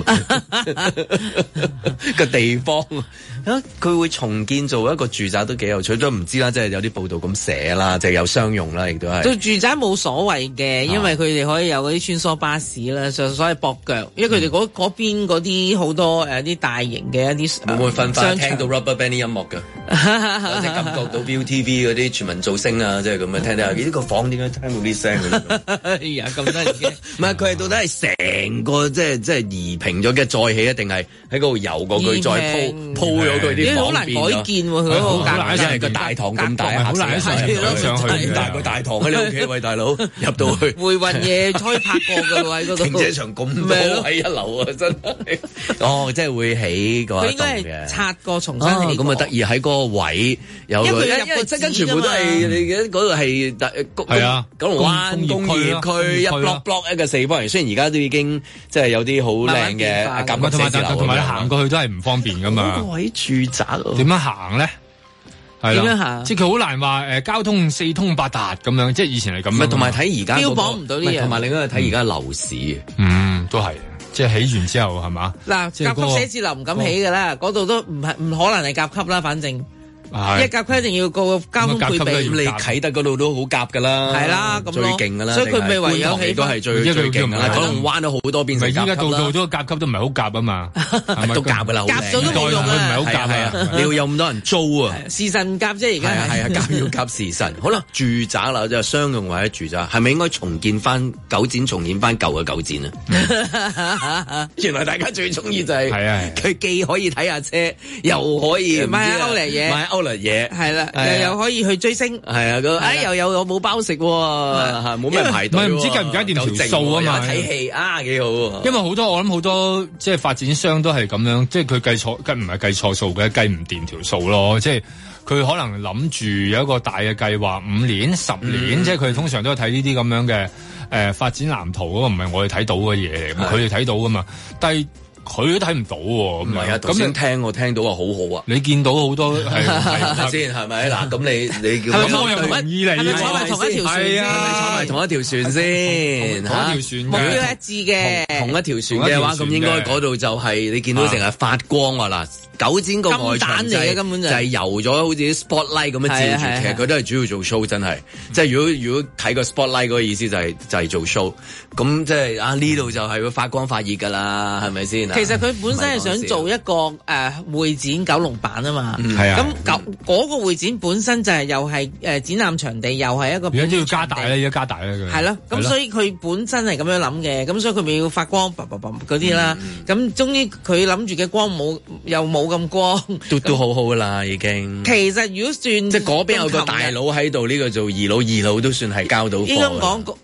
個地方？佢會重建做一個住宅都幾有趣，都唔知啦，即係有啲報道咁寫啦，即係有商用啦，亦都係。 對住宅冇所謂嘅，因為佢哋可以有嗰啲穿梭巴士啦，就所謂駁腳，因為佢哋嗰嗰邊嗰啲好多誒啲大型嘅一啲。 會唔會瞓翻聽到 RubberBand 音樂㗎？即係感覺到 V T V 嗰啲全民造星啊，即係咁樣聽聽下，呢個房點解聽到啲聲嘅？ 哎呀，咁得意嘅！ 唔係佢係到底係成個即係即係移平咗嘅再起，一定係喺嗰度游過佢再鋪鋪咗佢啲好難改建喎，佢好難，因為個大堂咁大，好難上去。咁大個大堂喺你屋企，喂大佬入到去。 回魂夜開拍過㗎喎，喺嗰度。 停車場咁多喺一樓啊，真係。哦，即係會起嗰一棟嘅。佢應該係拆過重新起過。 咁啊得意喺嗰個位有個，因為即係跟全部都係你嘅嗰度係係啊九龍灣工業區一 block block 一個四方形，雖然而家都已經即係有啲好靚嘅感覺寫字樓， 同埋你行過去都係唔方便㗎嘛。 嗰個位住宅點樣行咧？係點樣行？ 即係佢好難話誒交通四通八達咁樣，即係以前係咁。唔係， 同埋睇而家標榜唔到呢樣。 同埋另外睇而家樓市， 嗯，都係即係起完之後係嘛？ 嗱，甲級寫字樓唔敢起㗎啦，嗰度都唔係唔可能係甲級啦，反正。一甲區一定要個交通配備， 咁你啟德嗰度都好夾噶啦， 係啦，咁最勁噶啦， 所以佢咪唯有起都係最最勁噶啦。九龍灣都好多變成甲級啦。依家度度都甲級都唔係好夾啊嘛， 都夾噶啦， 夾咗都冇用啊， 唔係好夾啊，你要有咁多人租啊， 時辰夾啫而家係啊，夾要夾時辰。好啦，住宅啦，即係商用或者住宅，係咪應該重建翻九展，重建翻舊嘅九展啊？原來大家最中意就係，係啊，佢既可以睇下車，又可以買歐麗嘢， 買歐麗嘢，係啦。 又又可以去追星， 係啊！哎， 又有有冇包食喎， 冇咩排隊， 唔知計唔計掂條數啊嘛？ 睇戲啊，幾好！ 因為好多我諗好多即係發展商都係咁樣，即係佢計錯計唔係計錯數嘅，計唔掂條數咯。即係佢可能諗住有一個大嘅計劃，五年、十年，嗯、即係佢通常都係睇呢啲咁樣嘅誒、呃、發展藍圖嗰個，唔係我哋睇到嘅嘢嚟，佢哋睇到噶嘛，但係。佢都睇唔到喎， 唔係啊！咁先聽我聽到話好好啊！ 你見到好多係係先係咪？嗱，咁你你叫咁我又唔意嚟嘅， 坐埋同一條船係啊！坐埋同一條船先， 同一條船目標一致嘅， 同一條船嘅話，咁應該嗰度就係你見到成日發光啊嗱！九展個外牆就係根本就係油咗，好似啲 spotlight 咁樣照住。其實佢都係主要做 show，真係。即係如果如果睇個 spotlight 嗰個意思就係就係做 show。咁即係啊呢度就係會發光發熱㗎啦，係咪先？ 其實佢本身係想做一個誒會展九龍版啊嘛。係啊。咁九嗰個會展本身就係又係誒展覽場地，又係一個。 而家都要加大咧，而家加大咧佢。 係咯。咁所以佢本身係咁樣諗嘅，咁所以佢咪要發光，啵啵啵嗰啲啦。咁終於佢諗住嘅光冇又冇。咁光都都好好噶啦，已經。 其實如果算即係嗰邊有個大佬喺度，呢個做二佬，二佬都算係交到貨。 應該講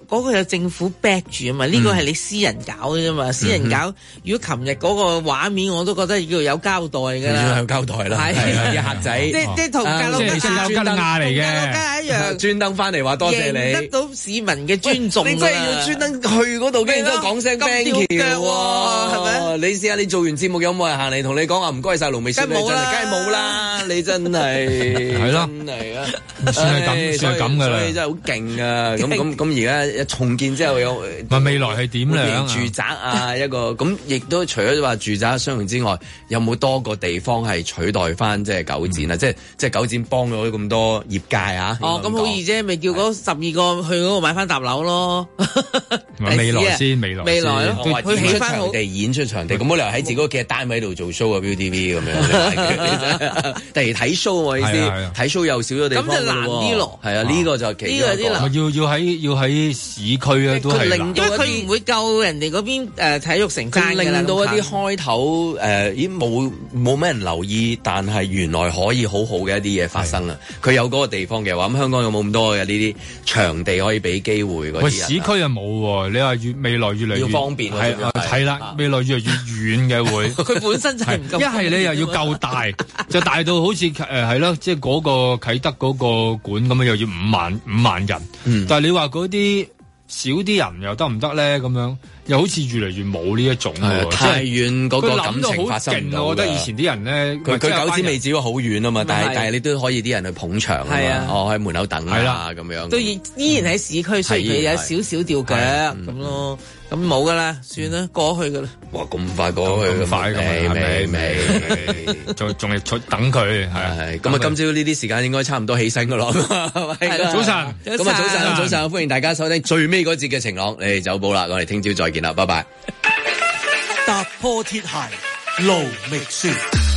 嗰個有政府 back 住啊嘛，呢個係你私人搞嘅啫嘛，私人搞。如果琴日嗰個畫面我都覺得叫有交代㗎啦， 有交代啦， 係啲客仔， 即即係同格魯吉亞吉亞嚟嘅， 一樣， 專登翻嚟話多謝你， 贏得到市民嘅尊重。 你真係要專登去嗰度，跟住之後講聲 thank you 喎，係咪？你試下你做完節目有冇人行嚟同你講話唔該曬盧美雪？梗係冇啦，梗係冇啦，你真係係咯，真係啊， 算係咁，算係咁㗎啦， 所以真係好勁啊！咁咁咁而家重建之後有， 咪未來係點樣？ 住宅啊，一個咁亦都除咗話住宅商用之外，有冇多個地方係取代翻即係九展啊？即係即係九展幫咗咁多業界啊？ 哦，咁好易啫，咪叫嗰十二個去嗰度買翻搭樓咯。 未來先，未來未來咯， 佢起翻場地，演出場地，咁冇理由喺自己屋企嘅單位度做 show 啊 ，V T V 咁樣。突然睇 show 我意思，睇 show 又少咗地方， 咁就難啲咯。 係啊，呢個就其呢個啲難。 要要喺要喺市區啊，都係難。 因為佢唔會夠人哋嗰邊誒體育城間嘅啦。 令到一啲開頭誒，咦冇冇咩人留意，但係原來可以好好嘅一啲嘢發生啊！佢有嗰個地方嘅話，咁香港有冇咁多嘅呢啲場地可以俾機會嗰啲人？ 喂，市區又冇喎，你話越未來越嚟越要方便， 係係啦，未來越嚟越遠嘅會。 佢本身就係唔夠。 一係你又要夠大，就大到好似誒係咯，即係嗰個啟德嗰個館咁樣，又要五萬五萬人。嗯、但係你話嗰啲少啲人又得唔得咧？咁樣又好似越嚟越冇呢一種喎。 太遠嗰個感情發生唔到。 我覺得以前啲人咧， 佢佢九展未至於好遠啊嘛，但係但係你都可以啲人去捧場啊嘛，哦喺門口等啊咁樣。 都依依然喺市區，雖然有少少吊腳咁咯。咁冇噶啦，算啦，過去噶啦。 哇，咁快過去， 咁快未未未， 仲仲係等佢， 係咁啊！今朝呢啲時間應該差唔多起身噶咯，係咪？早晨，咁啊早晨，早晨，歡迎大家收聽最尾嗰節嘅晴朗，你哋走寶啦，我哋聽朝再見啦，拜拜。 踏破鐵鞋路未雪。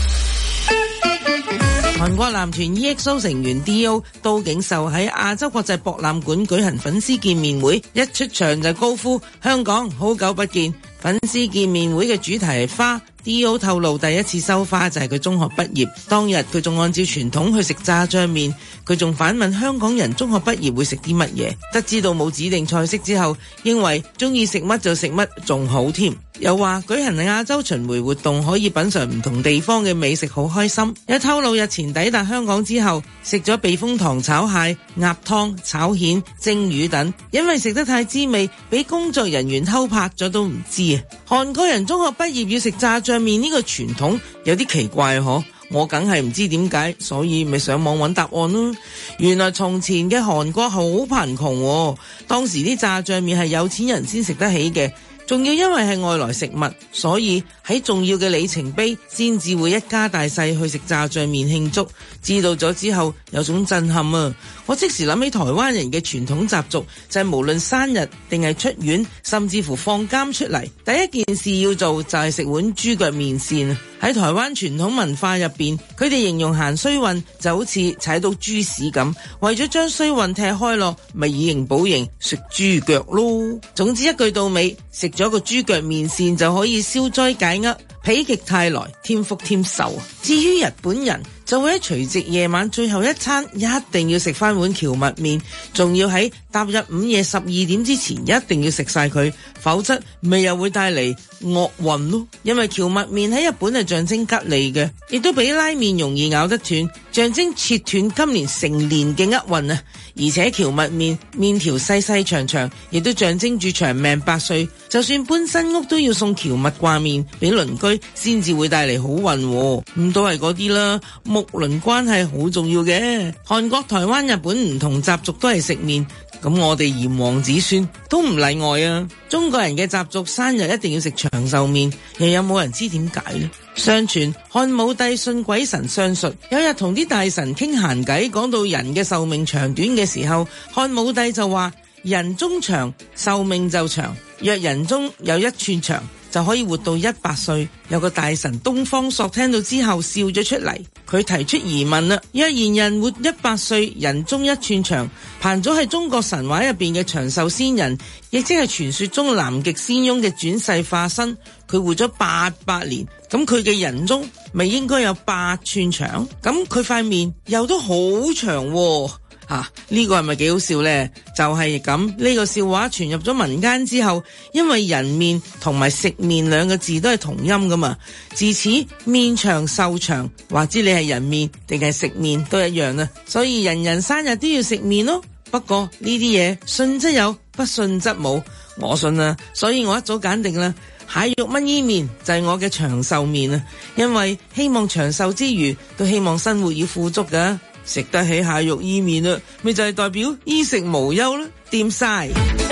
韓國男團 E X O 成員 D O 都景秀喺亞洲國際博覽館舉行粉絲見面會，一出場就高呼香港好久不見。粉絲見面會嘅主題係花。D O 透露第一次收花就係佢中學畢業當日，佢仲按照傳統去食炸醬麵。佢仲反問香港人中學畢業會食啲乜嘢，得知道冇指定菜式之後，認為中意食乜就食乜仲好添。又話舉行亞洲巡迴活動可以品嘗唔同地方嘅美食，好開心。一透露日前抵達香港之後，食咗避風塘炒蟹、鴨湯、炒蜆、蒸魚等，因為食得太滋味，俾工作人員偷拍咗都唔知啊！韓國人中學畢業要食炸醬麵呢個傳統有啲奇怪嗬，我梗係唔知點解，所以咪上網揾答案咯。原來從前嘅韓國好貧窮，當時啲炸醬麵係有錢人先食得起嘅。仲要因為係外來食物，所以喺重要嘅里程碑先至會一家大細去食炸醬麵慶祝。知道咗之後有種震撼啊！我即時諗起台灣人嘅傳統習俗，就係無論生日定係出院，甚至乎放監出嚟，第一件事要做就係食碗豬腳麵線。喺台灣傳統文化入邊，佢哋形容行衰運就好似踩到豬屎咁，為咗將衰運踢開咯，咪以形補形食豬腳咯。總之一句到尾，食咗個豬腳麵線就可以消災解厄、否極泰來、添福添壽。至於日本人，就會喺除夕夜晚最後一餐一定要食翻碗蕎麥麵，仲要喺踏入午夜十二點之前一定要食晒佢，否則咪又會帶嚟惡運咯。因為蕎麥麵喺日本係象徵吉利嘅，亦都比拉麵容易咬得斷，象徵切斷今年成年嘅厄運啊！而且蕎麥麵麵條細細長長，亦都象徵住長命百歲。就算搬新屋都要送蕎麥掛麵俾鄰居，先至會帶嚟好運。咁都係嗰啲啦。睦鄰關係好重要嘅，韓國、台灣、日本唔同習俗都係食麵，咁我哋炎黃子孫都唔例外啊！中國人嘅習俗，生日一定要食長壽麵，又有冇人知點解呢？相傳漢武帝信鬼神相術，有日同啲大臣傾閒偈，講到人嘅壽命長短嘅時候，漢武帝就話：人中長，壽命就長；若人中有一寸長，就可以活到一百歲。有個大臣東方朔聽到之後笑咗出嚟，佢提出疑問啦：若然人活一百歲，人中一寸長，彭祖係中國神話入邊嘅長壽仙人，亦即係傳說中南極仙翁嘅轉世化身。佢活咗八百年，咁佢嘅人中咪應該有八寸長？咁佢塊面又都好長喎。 啊，呢個係咪幾好笑呢？就係咁，呢個笑話傳入咗民間之後，因為人面同埋食面兩個字都係同音噶嘛，自此面長壽長，話知你係人面定係食面都一樣啦，所以人人生日都要食面咯。不過呢啲嘢信則有，不信則冇，我信啦，所以我一早揀定啦，蟹肉炆伊麵就係我嘅長壽麵啊，因為希望長壽之餘，都希望生活要富足噶，食得起蟹肉伊麵啦，咪就係代表衣食無憂啦，掂晒。